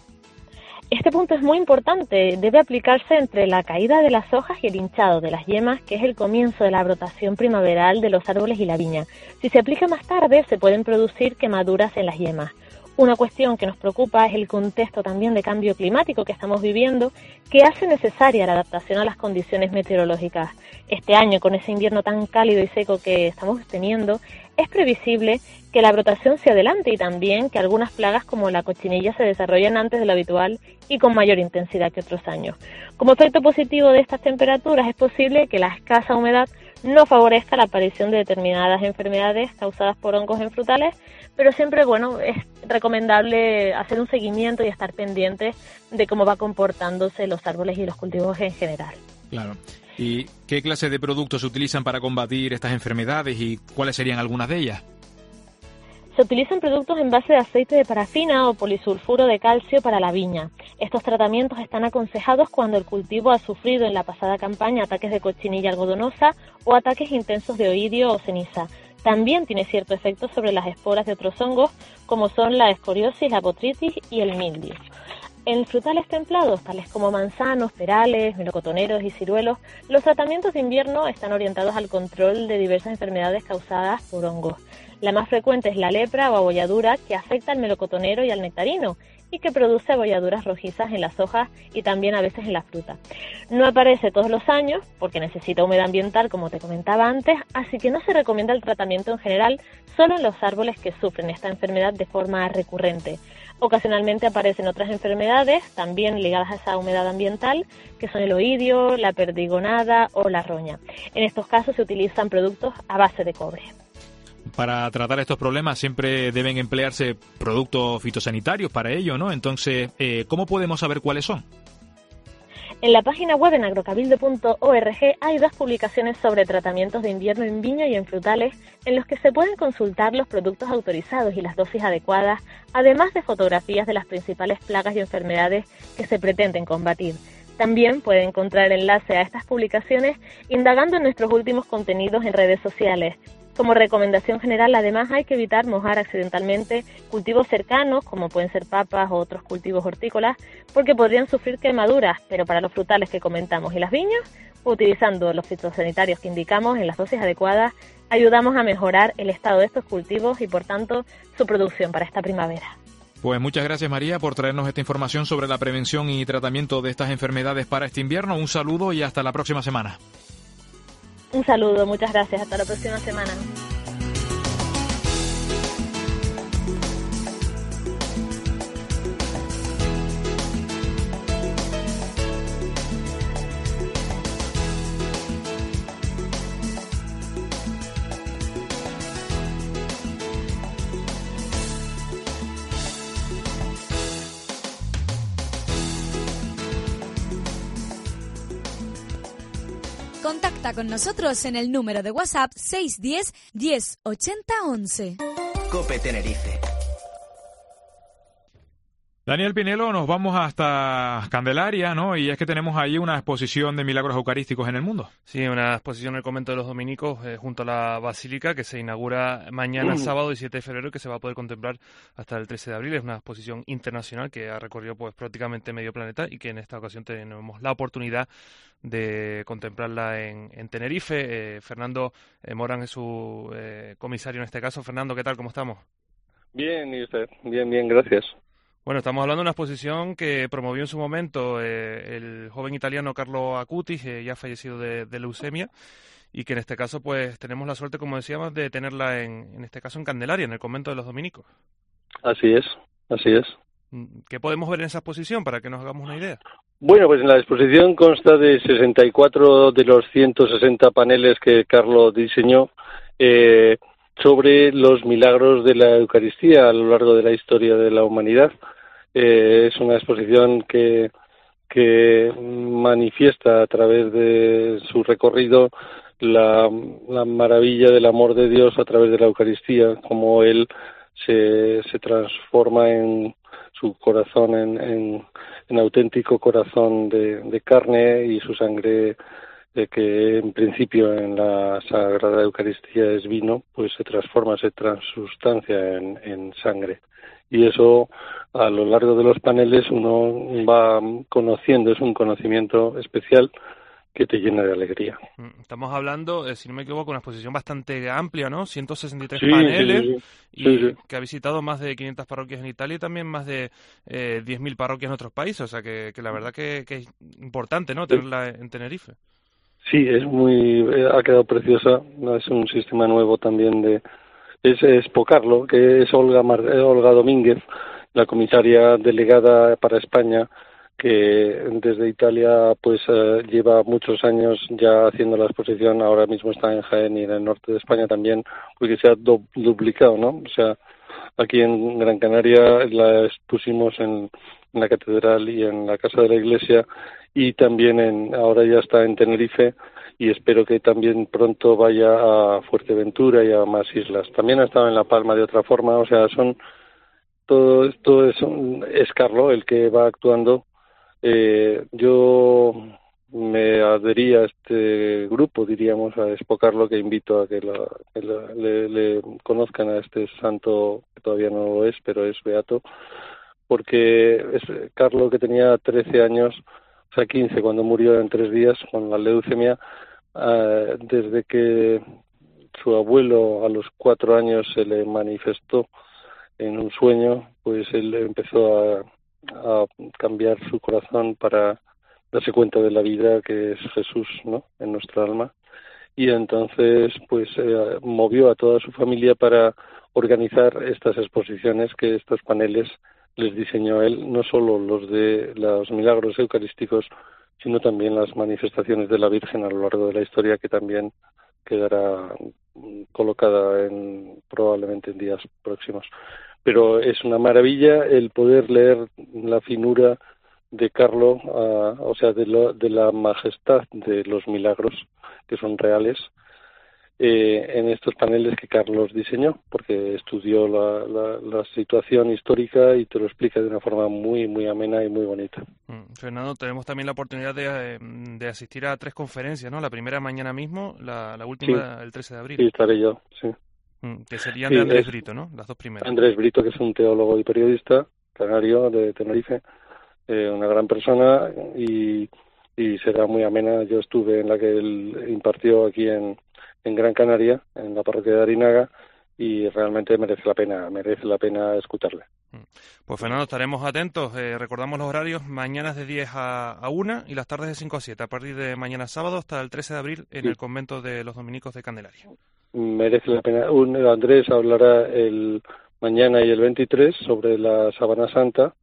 Este punto es muy importante. Debe aplicarse entre la caída de las hojas y el hinchado de las yemas, que es el comienzo de la brotación primaveral de los árboles y la viña. Si se aplica más tarde, se pueden producir quemaduras en las yemas. Una cuestión que nos preocupa es el contexto también de cambio climático que estamos viviendo, que hace necesaria la adaptación a las condiciones meteorológicas. Este año, con ese invierno tan cálido y seco que estamos teniendo, es previsible que la brotación se adelante y también que algunas plagas como la cochinilla se desarrollen antes de lo habitual y con mayor intensidad que otros años. Como efecto positivo de estas temperaturas, es posible que la escasa humedad no favorezca la aparición de determinadas enfermedades causadas por hongos en frutales, pero siempre, bueno, es recomendable hacer un seguimiento y estar pendientes de cómo va comportándose los árboles y los cultivos en general. Claro. ¿Y qué clase de productos se utilizan para combatir estas enfermedades y cuáles serían algunas de ellas? Se utilizan productos en base de aceite de parafina o polisulfuro de calcio para la viña. Estos tratamientos están aconsejados cuando el cultivo ha sufrido en la pasada campaña ataques de cochinilla algodonosa o ataques intensos de oidio o ceniza. También tiene cierto efecto sobre las esporas de otros hongos, como son la escoriosis, la botrytis y el mildio. En frutales templados, tales como manzanos, perales, melocotoneros y ciruelos, los tratamientos de invierno están orientados al control de diversas enfermedades causadas por hongos. La más frecuente es la lepra o abolladura, que afecta al melocotonero y al nectarino, y que produce abolladuras rojizas en las hojas y también a veces en la fruta. No aparece todos los años porque necesita humedad ambiental, como te comentaba antes, así que no se recomienda el tratamiento en general solo en los árboles que sufren esta enfermedad de forma recurrente. Ocasionalmente aparecen otras enfermedades también ligadas a esa humedad ambiental, que son el oidio, la perdigonada o la roña. En estos casos se utilizan productos a base de cobre. Para tratar estos problemas siempre deben emplearse productos fitosanitarios para ello, ¿no? Entonces, eh, ¿cómo podemos saber cuáles son? En la página web en agrocabildo punto org hay dos publicaciones sobre tratamientos de invierno en viña y en frutales en los que se pueden consultar los productos autorizados y las dosis adecuadas, además de fotografías de las principales plagas y enfermedades que se pretenden combatir. También puede encontrar enlace a estas publicaciones indagando en nuestros últimos contenidos en redes sociales. Como recomendación general, además, hay que evitar mojar accidentalmente cultivos cercanos, como pueden ser papas o otros cultivos hortícolas, porque podrían sufrir quemaduras, pero para los frutales que comentamos y las viñas, utilizando los fitosanitarios que indicamos en las dosis adecuadas, ayudamos a mejorar el estado de estos cultivos y, por tanto, su producción para esta primavera. Pues muchas gracias, María, por traernos esta información sobre la prevención y tratamiento de estas enfermedades para este invierno. Un saludo y hasta la próxima semana. Un saludo, muchas gracias. Hasta la próxima semana. Contacta con nosotros en el número de WhatsApp seis uno cero, diez, ochenta, once. COPE Tenerife. Daniel Pinelo, nos vamos hasta Candelaria, ¿no? Y es que tenemos ahí una exposición de milagros eucarísticos en el mundo. Sí, una exposición en el convento de los dominicos eh, junto a la Basílica que se inaugura mañana, mm. sábado diecisiete de febrero, que se va a poder contemplar hasta el trece de abril. Es una exposición internacional que ha recorrido pues prácticamente medio planeta y que en esta ocasión tenemos la oportunidad de contemplarla en, en Tenerife. Eh, Fernando eh, Morán es su eh, comisario en este caso. Fernando, ¿qué tal? ¿Cómo estamos? Bien, y usted. Bien, bien, gracias. Bueno, estamos hablando de una exposición que promovió en su momento eh, el joven italiano Carlo Acutis, eh, ya fallecido de, de leucemia, y que en este caso pues tenemos la suerte, como decíamos, de tenerla en, en este caso en Candelaria, en el convento de los dominicos. Así es, así es. ¿Qué podemos ver en esa exposición para que nos hagamos una idea? Bueno, pues la exposición consta de sesenta y cuatro de los ciento sesenta paneles que Carlo diseñó eh, sobre los milagros de la Eucaristía a lo largo de la historia de la humanidad. Eh, es una exposición que, que manifiesta a través de su recorrido la, la maravilla del amor de Dios a través de la Eucaristía, como Él se, se transforma en su corazón en, en, en auténtico corazón de, de carne y su sangre, eh, que en principio en la Sagrada Eucaristía es vino, pues se transforma, se transustancia en, en sangre. Y eso a lo largo de los paneles uno va conociendo, es un conocimiento especial que te llena de alegría. Estamos hablando, eh, si no me equivoco, una exposición bastante amplia, ¿no? ciento sesenta y tres sí, paneles sí, sí. y Sí, sí. que ha visitado más de quinientas parroquias en Italia y también más de eh, diez mil parroquias en otros países, o sea que, que la verdad que, que es importante, ¿no?, tenerla en Tenerife. Sí, es muy, ha quedado preciosa, es un sistema nuevo también de, es, es Pocarlo, que es Olga, Mar, Olga Domínguez, la comisaria delegada para España, que desde Italia pues eh, lleva muchos años ya haciendo la exposición, ahora mismo está en Jaén y en el norte de España también, porque se ha do, duplicado, ¿no? O sea, aquí en Gran Canaria la expusimos en, en la catedral y en la casa de la iglesia, y también en, ahora ya está en Tenerife, y espero que también pronto vaya a Fuerteventura y a más islas. También ha estado en La Palma de otra forma, o sea, son todo esto es, es Carlo el que va actuando. Eh, yo me adherí a este grupo, diríamos, a Espocarlo, que invito a que, la, que la, le, le conozcan a este santo, que todavía no lo es, pero es beato, porque es Carlo, que tenía trece años, o sea, quince, cuando murió en tres días con la leucemia, eh, desde que su abuelo a los cuatro años se le manifestó en un sueño, pues él empezó a a cambiar su corazón para darse cuenta de la vida que es Jesús, ¿no?, en nuestra alma, y entonces pues eh, movió a toda su familia para organizar estas exposiciones, que estos paneles les diseñó él, no solo los de los milagros eucarísticos, sino también las manifestaciones de la Virgen a lo largo de la historia, que también quedará colocada en probablemente en días próximos. Pero es una maravilla el poder leer la finura de Carlo, uh, o sea, de, lo, de la majestad de los milagros que son reales eh, en estos paneles que Carlos diseñó, porque estudió la, la, la situación histórica y te lo explica de una forma muy, muy amena y muy bonita. Mm, Fernando, tenemos también la oportunidad de, de asistir a tres conferencias, ¿no? La primera mañana mismo, la, la última sí. el trece de abril. Sí, estaré yo, sí. Mm, que serían sí, de Andrés Brito, ¿no? Las dos primeras. Andrés Brito, que es un teólogo y periodista canario de Tenerife, eh, una gran persona y, y será muy amena. Yo estuve en la que él impartió aquí en, en Gran Canaria, en la parroquia de Arinaga, y realmente merece la pena, merece la pena escucharle. Pues Fernando, estaremos atentos. Eh, recordamos los horarios: mañanas de diez a una y las tardes de cinco a siete, a partir de mañana sábado hasta el trece de abril en sí. el convento de los dominicos de Candelaria. Merece la pena. Un, Andrés hablará el mañana y el veintitrés sobre la Sábana Santa,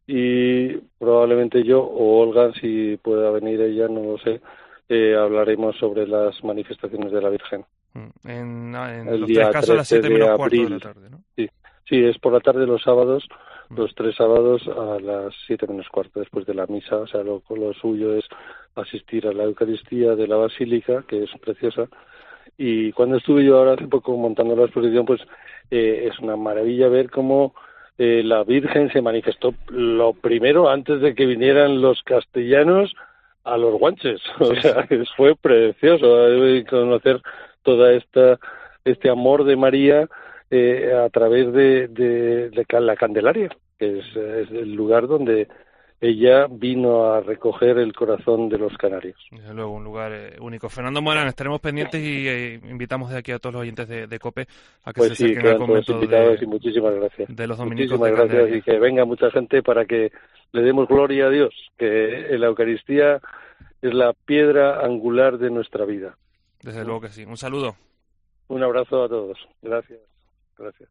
y probablemente yo o Olga, si pueda venir ella, no lo sé, eh, hablaremos sobre las manifestaciones de la Virgen. En, en el los día tres casos a las siete menos cuarto de la tarde, ¿no? Sí, sí, es por la tarde los sábados, mm. los tres sábados a las siete menos cuarto después de la misa. O sea, lo, lo suyo es asistir a la Eucaristía de la Basílica, que es preciosa. Y cuando estuve yo ahora hace poco montando la exposición, pues eh, es una maravilla ver cómo eh, la Virgen se manifestó lo primero antes de que vinieran los castellanos a los guanches. O sea, fue precioso eh, conocer toda esta este amor de María eh, a través de, de, de la Candelaria, que es, es el lugar donde ella vino a recoger el corazón de los canarios. Desde luego, un lugar eh, único. Fernando Morán, estaremos pendientes y eh, invitamos de aquí a todos los oyentes de, de COPE a que pues se sí, acerquen al convento invitados de, y muchísimas gracias. de los dominicos muchísimas de gracias Candelaria. Y que venga mucha gente para que le demos gloria a Dios, que la Eucaristía es la piedra angular de nuestra vida. Desde luego que sí. Un saludo. Un abrazo a todos. Gracias. Gracias.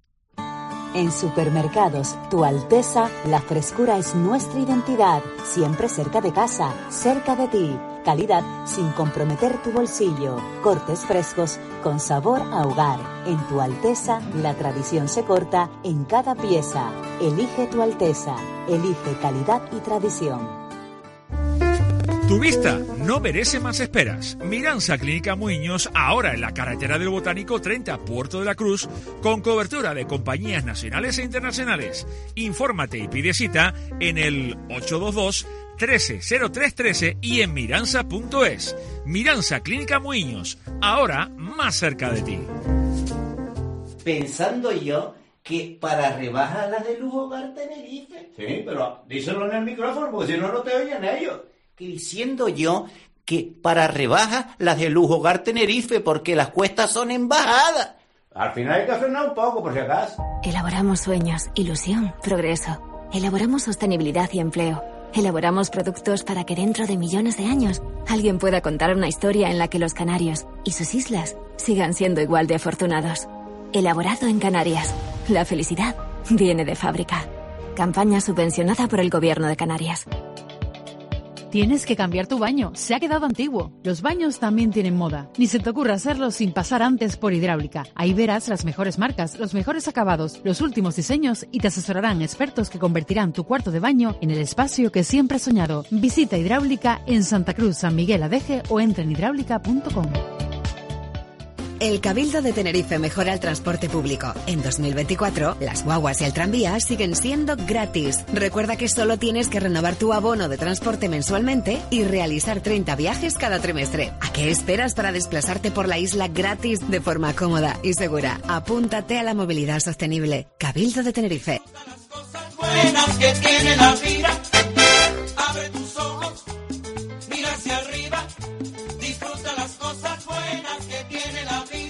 En Supermercados Tu Alteza, la frescura es nuestra identidad. Siempre cerca de casa, cerca de ti. Calidad sin comprometer tu bolsillo. Cortes frescos con sabor a hogar. En Tu Alteza, la tradición se corta en cada pieza. Elige Tu Alteza. Elige calidad y tradición. Tu vista no merece más esperas. Miranza Clínica Muiños, ahora en la carretera del Botánico treinta, Puerto de la Cruz, con cobertura de compañías nacionales e internacionales. Infórmate y pide cita en el ocho dos dos, trece cero tres trece y en miranza punto es. Miranza Clínica Muiños, ahora más cerca de ti. Pensando yo que para rebajar las de Lujo Hogar Tenerife. Sí, pero díselo en el micrófono porque si no, no te oyen ellos. Que diciendo yo que para rebajas las de Lujo Hogar Tenerife porque las cuestas son en bajada. Al final hay que frenar un poco por si acaso. Elaboramos sueños, ilusión, progreso. Elaboramos sostenibilidad y empleo. Elaboramos productos para que dentro de millones de años alguien pueda contar una historia en la que los canarios y sus islas sigan siendo igual de afortunados. Elaborado en Canarias. La felicidad viene de fábrica. Campaña subvencionada por el Gobierno de Canarias. Tienes que cambiar tu baño, se ha quedado antiguo. Los baños también tienen moda. Ni se te ocurra hacerlo sin pasar antes por Hidráulica. Ahí verás las mejores marcas, los mejores acabados, los últimos diseños y te asesorarán expertos que convertirán tu cuarto de baño en el espacio que siempre has soñado. Visita Hidráulica en Santa Cruz, San Miguel Adeje o entra en hidráulica punto com. El Cabildo de Tenerife mejora el transporte público. En dos mil veinticuatro, las guaguas y el tranvía siguen siendo gratis. Recuerda que solo tienes que renovar tu abono de transporte mensualmente y realizar treinta viajes cada trimestre. ¿A qué esperas para desplazarte por la isla gratis de forma cómoda y segura? Apúntate a la movilidad sostenible. Cabildo de Tenerife. Buenas que tiene la vida. Abre tus ojos, mira hacia arriba, disfruta las cosas buenas que tiene la vida.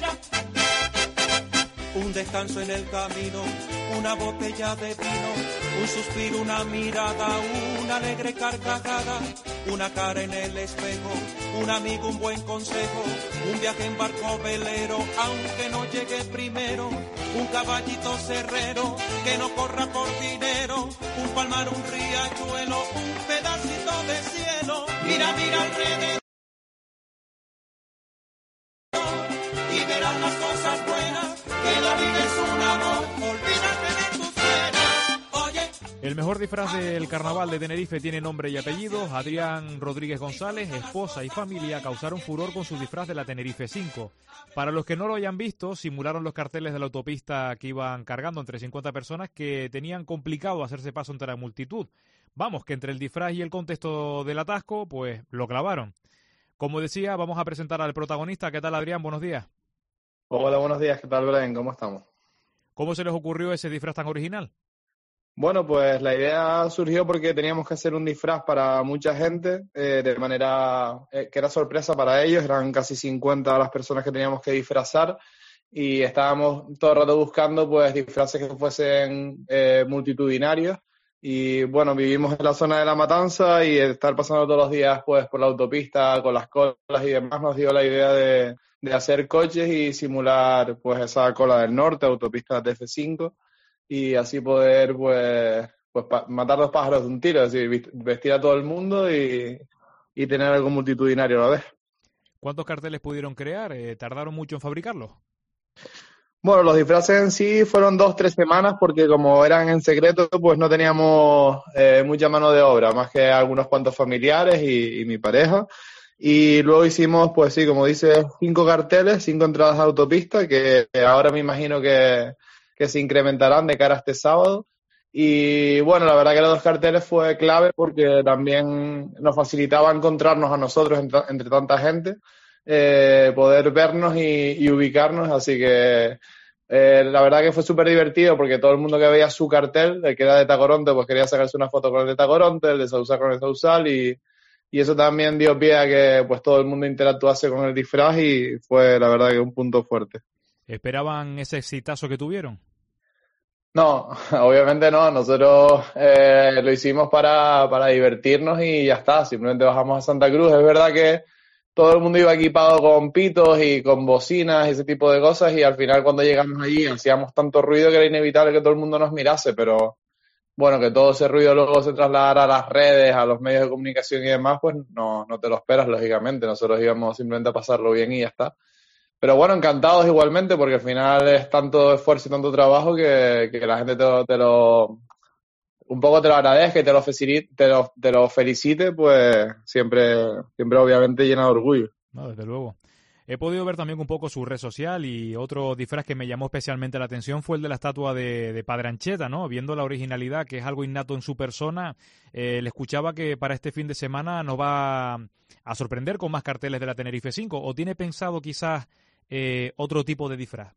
Un descanso en el camino, una botella de vino, un suspiro, una mirada, una alegre carcajada, una cara en el espejo, un amigo, un buen consejo, un viaje en barco velero, aunque no llegue primero, un caballito cerrero, que no corra por dinero, un palmar, un riachuelo, un pedacito de cielo, mira, mira alrededor. Y verás las cosas buenas, que la vida es un amor, olvídate de tus penas. Oye. El mejor disfraz del carnaval de Tenerife tiene nombre y apellidos. Adrián Rodríguez González, esposa y familia causaron furor con su disfraz de la Tenerife cinco. Para los que no lo hayan visto, simularon los carteles de la autopista que iban cargando entre cincuenta personas que tenían complicado hacerse paso entre la multitud. Vamos, que entre el disfraz y el contexto del atasco, pues lo clavaron. Como decía, vamos a presentar al protagonista. ¿Qué tal, Adrián? Buenos días. Hola, buenos días. ¿Qué tal, Brian? ¿Cómo estamos? ¿Cómo se les ocurrió ese disfraz tan original? Bueno, pues la idea surgió porque teníamos que hacer un disfraz para mucha gente, eh, de manera eh, que era sorpresa para ellos. Eran casi cincuenta las personas que teníamos que disfrazar y estábamos todo el rato buscando pues disfraces que fuesen eh, multitudinarios. Y bueno, vivimos en la zona de La Matanza y estar pasando todos los días pues por la autopista con las colas y demás nos dio la idea de, de hacer coches y simular pues esa cola del norte, autopista T F cinco. Y así poder, pues, pues pa- matar dos pájaros de un tiro, es decir, vestir a todo el mundo y, y tener algo multitudinario a la vez. ¿Cuántos carteles pudieron crear? Eh, ¿Tardaron mucho en fabricarlos? Bueno, los disfraces en sí fueron dos, tres semanas porque como eran en secreto, pues no teníamos eh, mucha mano de obra, más que algunos cuantos familiares y, y mi pareja. Y luego hicimos, pues sí, como dices, cinco carteles, cinco entradas de autopista, que ahora me imagino que... que se incrementarán de cara a este sábado. Y bueno, la verdad que los dos carteles fue clave porque también nos facilitaba encontrarnos a nosotros entre, entre tanta gente, eh, poder vernos y, y ubicarnos, así que eh, la verdad que fue súper divertido porque todo el mundo que veía su cartel, el que era de Tacoronte, pues quería sacarse una foto con el de Tacoronte, el de Sausal con el de Sausal, y, y eso también dio pie a que pues todo el mundo interactuase con el disfraz y fue la verdad que un punto fuerte. ¿Esperaban ese exitazo que tuvieron? No, obviamente no. Nosotros eh, lo hicimos para, para divertirnos y ya está. Simplemente bajamos a Santa Cruz. Es verdad que todo el mundo iba equipado con pitos y con bocinas y ese tipo de cosas y al final cuando llegamos allí hacíamos tanto ruido que era inevitable que todo el mundo nos mirase, pero bueno, que todo ese ruido luego se trasladara a las redes, a los medios de comunicación y demás, pues no, no te lo esperas, lógicamente. Nosotros íbamos simplemente a pasarlo bien y ya está. Pero bueno, encantados igualmente porque al final es tanto esfuerzo y tanto trabajo que, que la gente te lo, te lo un poco te lo agradezca y te lo, felicite, te lo, te lo felicite, pues siempre, siempre obviamente llena de orgullo. No, desde luego. He podido ver también un poco su red social y otro disfraz que me llamó especialmente la atención fue el de la estatua de, de Padre Ancheta, ¿no? Viendo la originalidad, que es algo innato en su persona, eh, le escuchaba que para este fin de semana nos va a sorprender con más carteles de la Tenerife cinco, ¿o tiene pensado quizás Eh, otro tipo de disfraz?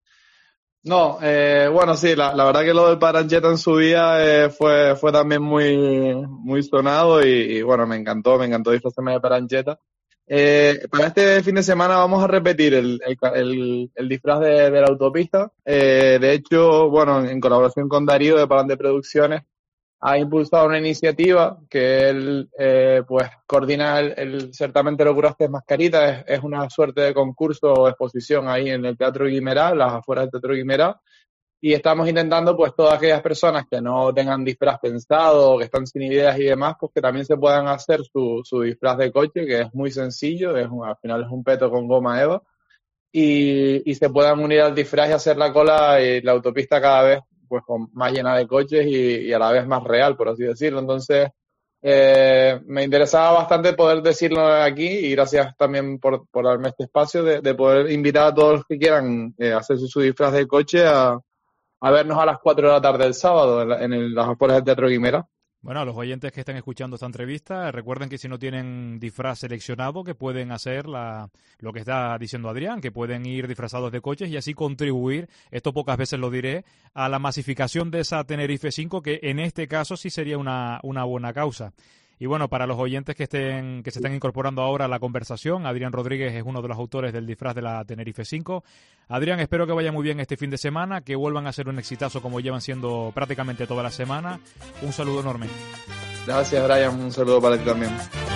No, eh, bueno, sí, la, la verdad que lo del Padre Ancheta en su día eh, fue fue también muy muy sonado y, y bueno, me encantó, me encantó disfrazarme de Padre Ancheta. Eh, para este fin de semana vamos a repetir el, el, el, el disfraz de, de la autopista. Eh, de hecho, bueno, en colaboración con Darío de Palante Producciones, ha impulsado una iniciativa que él eh, pues coordina el, el certamen de locuras de mascaritas. Es, es una suerte de concurso o exposición ahí en el Teatro Guimerá, las afueras del Teatro Guimerá, y estamos intentando pues todas aquellas personas que no tengan disfraz pensado, que están sin ideas y demás, pues que también se puedan hacer su, su disfraz de coche, que es muy sencillo, es un, al final es un peto con goma eva, y, y se puedan unir al disfraz y hacer la cola y la autopista cada vez pues con más llena de coches y, y a la vez más real, por así decirlo. Entonces, eh, me interesaba bastante poder decirlo aquí y gracias también por, por darme este espacio de, de poder invitar a todos los que quieran eh, hacer su, su disfraz de coche a, a vernos a las cuatro de la tarde del sábado en, la, en el, las afueras del Teatro Guimerá. Bueno, a los oyentes que están escuchando esta entrevista, recuerden que si no tienen disfraz seleccionado, que pueden hacer la, lo que está diciendo Adrián, que pueden ir disfrazados de coches y así contribuir, esto pocas veces lo diré, a la masificación de esa Tenerife cinco, que en este caso sí sería una, una buena causa. Y bueno, para los oyentes que estén que se estén incorporando ahora a la conversación, Adrián Rodríguez es uno de los autores del disfraz de la Tenerife cinco. Adrián, espero que vaya muy bien este fin de semana, que vuelvan a ser un exitazo como llevan siendo prácticamente toda la semana. Un saludo enorme. Gracias, Brian. Un saludo para ti también.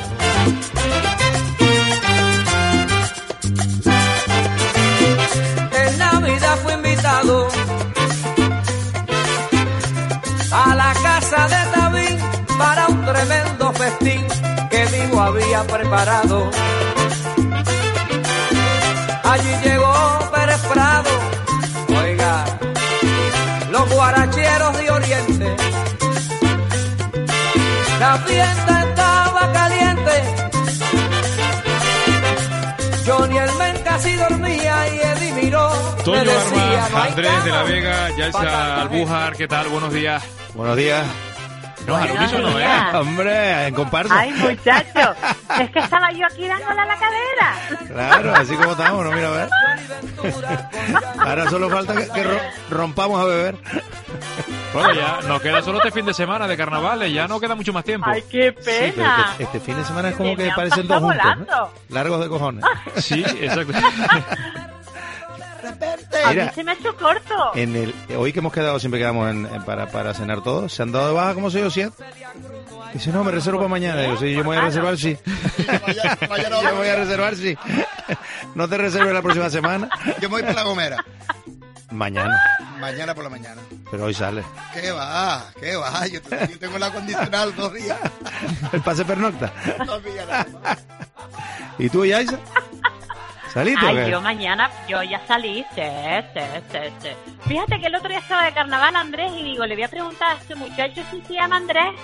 En Navidad fui invitado a la casa de David para un tremendo festín que Divo había preparado. Allí llegó Pérez Prado, oiga, los guaracheros de Oriente, La fiesta estaba caliente. Johnny el men casi dormía y Eddie miró. Toño me decía, Armas, no hay Andrés de la cama. Vega, Yalsa Albújar, ¿qué tal? Buenos días. Buenos días. No, al unísono, ¿eh? Hombre, en comparsa. Ay, muchacho, es que estaba yo aquí dándole a la cadera. Claro, así como estamos, ¿no? Mira, a ver. Ahora solo falta que, que ro- rompamos a beber. Bueno, ya nos queda solo este fin de semana de carnavales, ya no queda mucho más tiempo. Ay, qué Sí, pero pena. este, este fin de semana es como Se que me han parecen dos pasado juntos, ¿no? volando. Largos de cojones. Sí, exacto. A mí Mira, se me ha hecho corto. en el, hoy que hemos quedado, siempre quedamos en, en- para, para cenar todos, ¿se han dado de baja como seis o siete? Dice, no, me reservo para mañana. Digo, sí, yo me voy a reservar, sí. Yo me voy a reservar, sí. No te reserves la próxima semana. Yo me voy para La Gomera. Mañana, Mañana por la mañana. pero hoy sale. ¿Qué va? ¿Qué va? Yo, te- yo tengo la condicional dos días. El pase pernocta. Dos días nada más. ¿Y tú, Yaisa? ¿Saliste o Ay, qué? yo mañana, yo ya salí, sí, sí, sí, sí. Fíjate que el otro día estaba de carnaval Andrés y digo, le voy a preguntar a este muchacho si se llama Andrés.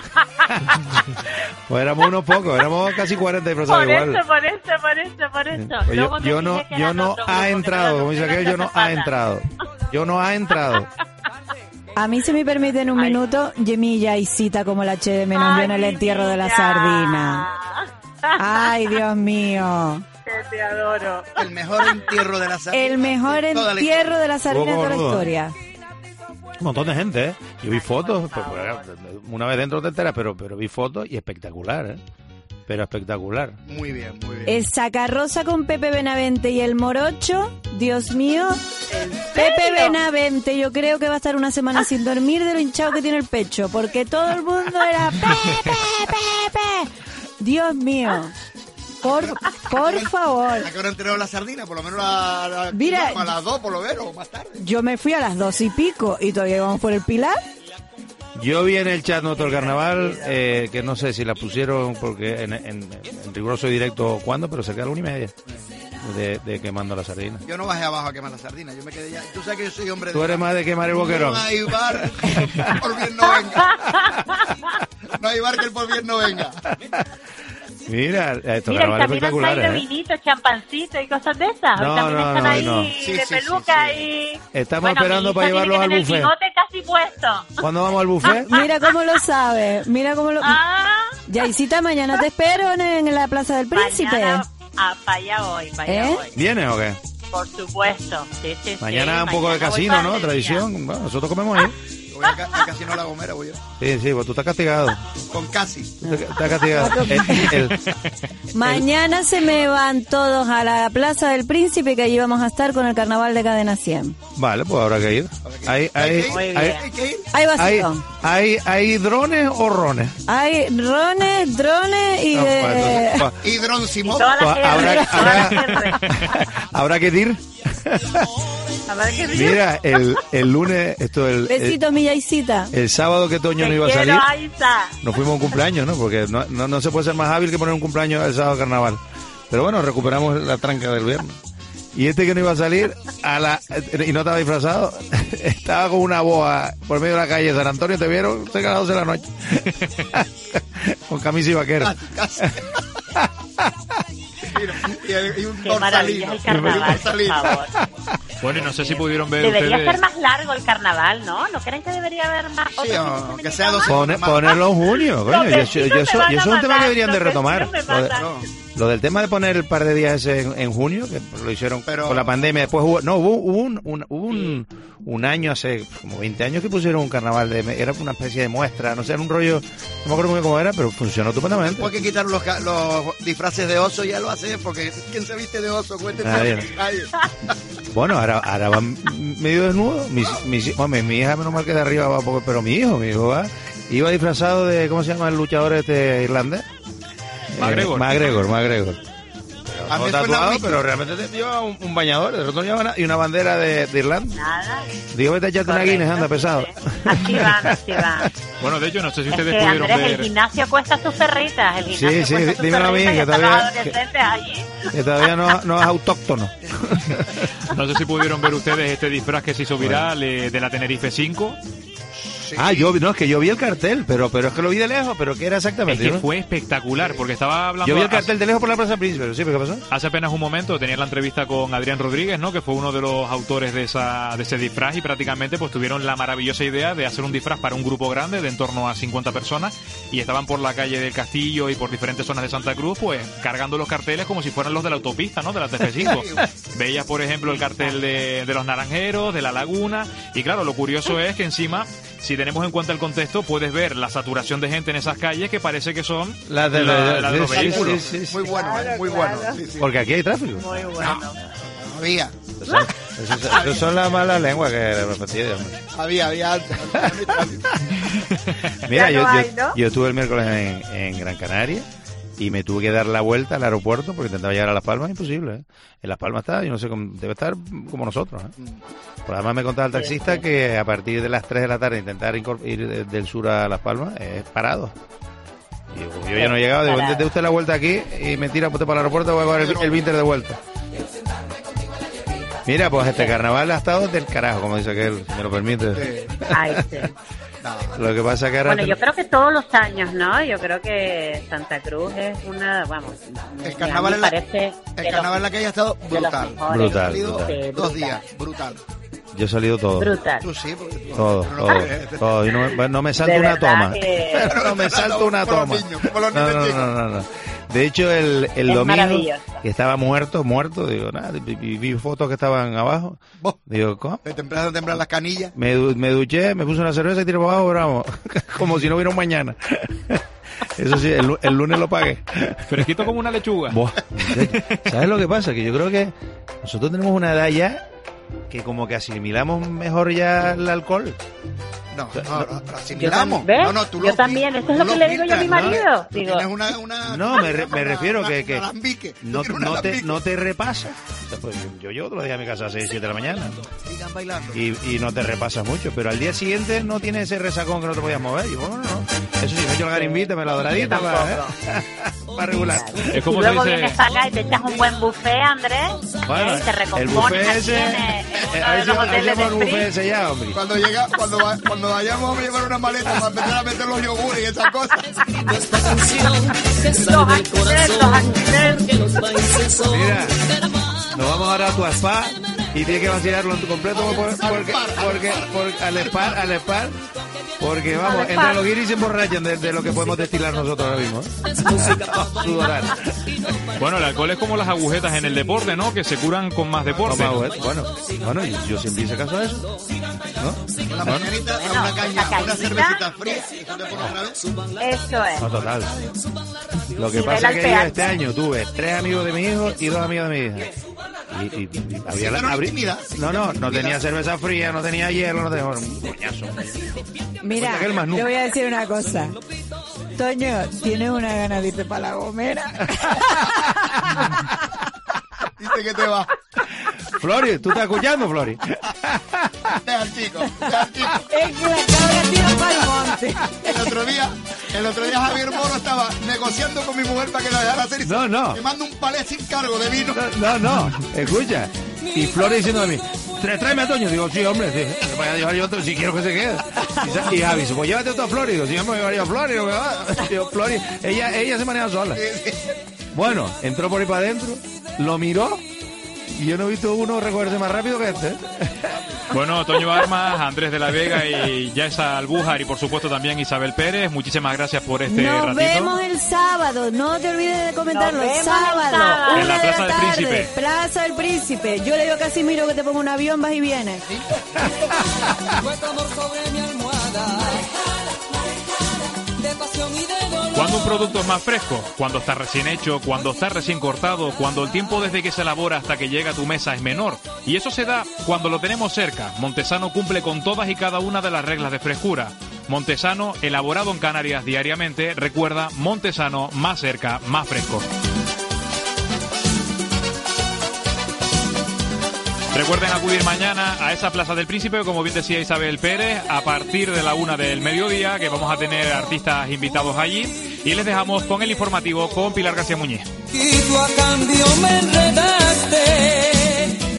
Pues éramos unos pocos, éramos casi cuarenta disfrazados Por igual. eso, por eso, por eso, por eso. Pues Luego yo, me yo fijé no, que yo eran no otro ha grupo, entrado, como dice aquel, yo no ha Zapata. entrado. Yo no ha entrado. A mí se me permite en un minuto, Jimmy Yaisita como la H de menos yo en el entierro de la sardina. Ay, Dios mío. Que te adoro. El mejor entierro de la sardina. El mejor de toda la entierro de la sardina de Estuvo toda la gordo. historia. Un montón de gente, ¿eh? Yo vi fotos, pues, pues, una vez dentro te enteras, pero, pero vi fotos y espectacular, ¿eh? Pero espectacular. Muy bien, muy bien. El Sacarrosa con Pepe Benavente y el Morocho, Dios mío. Pepe Benavente, yo creo que va a estar una semana sin dormir de lo hinchado que tiene el pecho, porque todo el mundo era Pepe, Pepe. Dios mío. Por, por favor. ¿A qué hora enteró la sardina? Por lo menos a, a- Mira, a las dos, por lo menos, o más tarde. Yo me fui a las dos y pico y todavía vamos por el Pilar. Yo vi en el chat nuestro carnaval, eh, que no sé si la pusieron porque en, en, en riguroso directo o cuándo, pero cerca de la una y media de, de quemando la sardina. Yo no bajé abajo a quemar la sardina, yo me quedé ya. Tú sabes que yo soy hombre de... Tú eres más de quemar el boquerón. No hay bar, por bien no venga. No hay bar que el por bien no venga. Mira, estos Mira, y carnavales también han espectaculares, traído ¿eh? vinito, champancito y cosas de esas. No, Hoy también no, están no, ahí no. de Sí, sí, peluca sí, y... Estamos Bueno, esperando mi para hija tiene llevarlos que al tener buffet. el bigote casi puesto. ¿Cuándo vamos al buffet? Mira cómo lo sabe, mira cómo lo... Ah, Yaisita, mañana te espero en, en la Plaza del Príncipe. mañana, ah, para allá voy, para allá ¿Eh? voy. ¿Vienes o qué? Por supuesto. Sí, sí, Mañana sí, un poco de mañana voy casino, para ¿no? el Tradición. Bueno, nosotros comemos ahí. Voy a, ca- a Casino La Gomera, voy yo. Sí, sí, pues tú estás castigado. Con casi. Tú estás castigado. El- el- Mañana se me van todos a la Plaza del Príncipe, que allí vamos a estar con el Carnaval de Cadena cien. Vale, pues habrá que ir. Hay, hay, Muy bien. hay, Hay que ir. Hay hay, vasito. hay, hay drones o rones. Hay drones, drones y No, de... pues, entonces, pues, Y Dron Y Simón. todas las pues, habrá, R, todas las habrá, R. habrá que ir. A ver qué río. Mira, el, el lunes, esto el, el, Besitos, mi Yaisita. el sábado que Toño Te no iba a salir, quiero, Aiza. nos fuimos a un cumpleaños, ¿no? Porque no, no, no se puede ser más hábil que poner un cumpleaños el sábado de carnaval. Pero bueno, recuperamos la tranca del viernes. Y este que no iba a salir, a la y no estaba disfrazado, estaba con una boa por medio de la calle de San Antonio, te vieron cerca de las doce de la noche. Con camisa y vaquero. Casi, casi. Y, y- y un Qué maravilla es el carnaval, por favor. Bueno, y no sé si pudieron ver Debería ustedes... ser más largo el carnaval, ¿no? ¿No creen que debería haber más? Sí, otro fin de o semana que sea dos Pone- ponerlo en junio, coño. Los Y eso, y vecinos eso- me y van eso a es un tema que matar, deberían de los retomar. vecinos me Lo de, matan. lo del tema de poner el par de días ese en, en junio, que lo hicieron Pero- con la pandemia. Después hubo, no, hubo, hubo un, un, hubo un, un año, hace como veinte años, que pusieron un carnaval. de Era una especie de muestra, no sé, era un rollo, no me acuerdo muy bien cómo era, pero funcionó estupendamente. Después que quitar los, ca- los disfraces de oso, ya lo hace, porque ¿quién se viste de oso? Cuéntenme. Nadie. Nadie. Bueno, ahora, ahora van medio desnudo. Mis, mis, hombre, mi hija, menos mal que de arriba va poco, pero mi hijo, mi hijo va, iba disfrazado de, ¿cómo se llama el luchador este irlandés? McGregor. Eh, McGregor, McGregor. A mí No suena tatuado, rico. pero realmente te lleva un, un bañador, de pronto lleva una, y una bandera de, de Irlanda. Nada. Digo, vete a echarte una Correcto, Guinness, anda, pesado. Así van, así van. Bueno, de hecho, no sé si Es ustedes que, pudieron Andrés, el ver... gimnasio cuesta sus perritas. El gimnasio Sí, sí, cuesta sus dímelo a mí, perritas y que están todavía- los adolescentes allí. Que todavía no, no es autóctono. No sé si pudieron ver ustedes este disfraz que se hizo viral eh, de la Tenerife cinco. sí. Ah, yo no, es que yo vi el cartel, pero pero es que lo vi de lejos, pero ¿qué era exactamente? Es que ¿no? fue espectacular, porque estaba hablando... Yo vi el cartel de lejos por la Plaza Príncipe, ¿sí? ¿Pero qué pasó? Hace apenas un momento tenía la entrevista con Adrián Rodríguez, ¿no? Que fue uno de los autores de esa de ese disfraz, y prácticamente pues tuvieron la maravillosa idea de hacer un disfraz para un grupo grande de en torno a cincuenta personas, y estaban por la calle del Castillo y por diferentes zonas de Santa Cruz, pues cargando los carteles como si fueran los de la autopista, ¿no? De la T F cinco. Veías, por ejemplo, el cartel de, de los Naranjeros, de la Laguna, y claro, lo curioso es que encima, si tenemos en cuenta el contexto, puedes ver la saturación de gente en esas calles que parece que son las de, la, la de los sí, vehículos. sí, sí, sí. Muy bueno, Claro, ¿eh? Muy claro. bueno. Sí, sí. Porque aquí hay tráfico. Muy bueno. No había. Eso, eso- eso son las malas lenguas que repetí. Había, había antes. Mira, Ya yo, no yo, hay, ¿no? yo estuve el miércoles en, en Gran Canaria y me tuve que dar la vuelta al aeropuerto porque intentaba llegar a Las Palmas, imposible. ¿eh? En Las Palmas está, yo no sé, cómo- debe estar como nosotros. ¿eh? Pero además me contaba el taxista que a partir de las tres de la tarde intentar incor- ir de- del sur a Las Palmas es parado. Y digo, yo ya no he llegado, digo, Parado. dé usted la vuelta aquí y me tira usted para el aeropuerto, voy a coger el, el Vinter de vuelta. Mira, pues este carnaval ha estado del carajo, como dice aquel, si me lo permite. Ay, sí. Lo que pasa es que ahora... Bueno, yo creo que todos los años, ¿no? Yo creo que Santa Cruz es una, vamos, El a carnaval mí en la, parece el de carnaval los- en la calle ha estado de los brutal. mejores. Brutal, Ha salido brutal. Sí, dos brutal. días, brutal. Yo he salido todo. Brutal. Tú sí, porque tú- Todo, no, todo, no, todo. Y no, me- no me salto De una verdad toma. que- No me salto una Como los toma. niños, como los No, niños no, chicos. no, no, no. De hecho, el, el Es domingo, maravilloso. que estaba muerto, muerto, digo, nada, vi, vi- vi fotos que estaban abajo. Vos, Digo, ¿cómo? de temprano a temprano las canillas. Me, du- me duché, me puse una cerveza y tiré para abajo, bravo. Como si no hubiera un mañana. Eso sí, el, lu- el lunes lo pagué. Fresquito como una lechuga. Buah. ¿Sabes lo que pasa? Que yo creo que nosotros tenemos una edad ya que como que asimilamos mejor ya el alcohol. No, sea, no, no- no, lo asimilamos. ¿Ves? No, no, tú Yo lo también, fil- eso es tú lo que le digo yo a mi filtras, ¿no? marido. Tú Digo, tienes una, una, No, me, re- me una- refiero una- que, un que alambique. Tú no, tienes un no, te, alambique. no te repasa. O sea, pues, yo llevo todos los días a mi casa a seis, siete de la mañana Sigan bailando. y, y no te repasas mucho, pero al día siguiente no tienes ese resacón que no te podías mover. Y bueno, no. Eso sí, me he hecho la garimbita, me la doradita para, ¿eh? para regular. Es y como se luego dice... vienes para acá y te echas un buen buffet, Andrés, Bueno, ¿eh? y te el recompones buffet aquí ese, en, en eh, uno a ver de si los hoteles hacemos de un buffet Spring. ese ya, hombre. Cuando llega, cuando, va- cuando vayamos a llevar una maleta para empezar a meter los yogures y esas cosas. Los accidentes, los accidentes. Mira, nos vamos ahora a tu spa y tienes que vacilarlo en tu completo por- porque, porque, porque al spa, al spa, porque vamos, Al spa. entre los guiris se emborrachan de, de lo que podemos destilar nosotros ahora mismo. ¿eh? Sudorar. Bueno, el alcohol es como las agujetas en el deporte, ¿no? Que se curan con más deporte. Toma, güey. Bueno, bueno, yo, yo siempre hice caso a eso. ¿No? Con la Bueno, mañanita, Bueno, una caña, la una cañita. cervecita fría. Y tú te pones otra vez. Eso es. no, total. Lo que Nivel pasa es que yo alpear. este año tuve tres amigos de mi hijo y dos amigos de mi hija. Y, y- y había la, Pero no abrí- intimida. no, no, no tenía cerveza fría, no tenía hielo, no tenía un coñazo. Mira, Oye, aquel más te nunca. voy a decir una cosa. Toño, ¿tienes una gana de irte para la Gomera? Dice que te va. Flori, ¿tú estás escuchando, Flori? Deja al chico, deja al chico. Es que la cabra tira para el monte. El otro día, el otro día Javier Moro estaba negociando con mi mujer para que la dejara hacer. No, no. Me manda un palé sin cargo de vino. No, no, escucha. Y Flori diciendo a mí, "Tra- tráeme a Toño". Digo, sí, hombre, sí, me voy a llevar yo otro si quiero que se quede. Y, sa- y Javi dice, pues llévate otro a Flori. Digo, sí, hombre, me llevaría a Flori. No me va. Digo, Flori, ella, ella se maneja sola. Bueno, entró por ahí para adentro, lo miró y yo no he visto uno recogerse más rápido que este. Bueno, Toño Armas, Andrés de la Vega y Yaisa Albújar y por supuesto también Isabel Pérez, muchísimas gracias por este Nos ratito. vemos el sábado, no te olvides de comentarlo. Nos El vemos el sábado, sábado. una En la de Plaza la del tarde, Príncipe. Plaza del Príncipe. Yo le digo a Casimiro que te ponga un avión, vas y vienes. Cuando un producto es más fresco, cuando está recién hecho, cuando está recién cortado, cuando el tiempo desde que se elabora hasta que llega a tu mesa es menor. Y eso se da cuando lo tenemos cerca. Montesano cumple con todas y cada una de las reglas de frescura. Montesano, elaborado en Canarias diariamente, recuerda, Montesano, más cerca, más fresco. Recuerden acudir mañana a esa Plaza del Príncipe, como bien decía Isabel Pérez, a partir de la una del mediodía, que vamos a tener artistas invitados allí. Y les dejamos con el informativo con Pilar García Muñiz. Y tú a cambio me enredaste.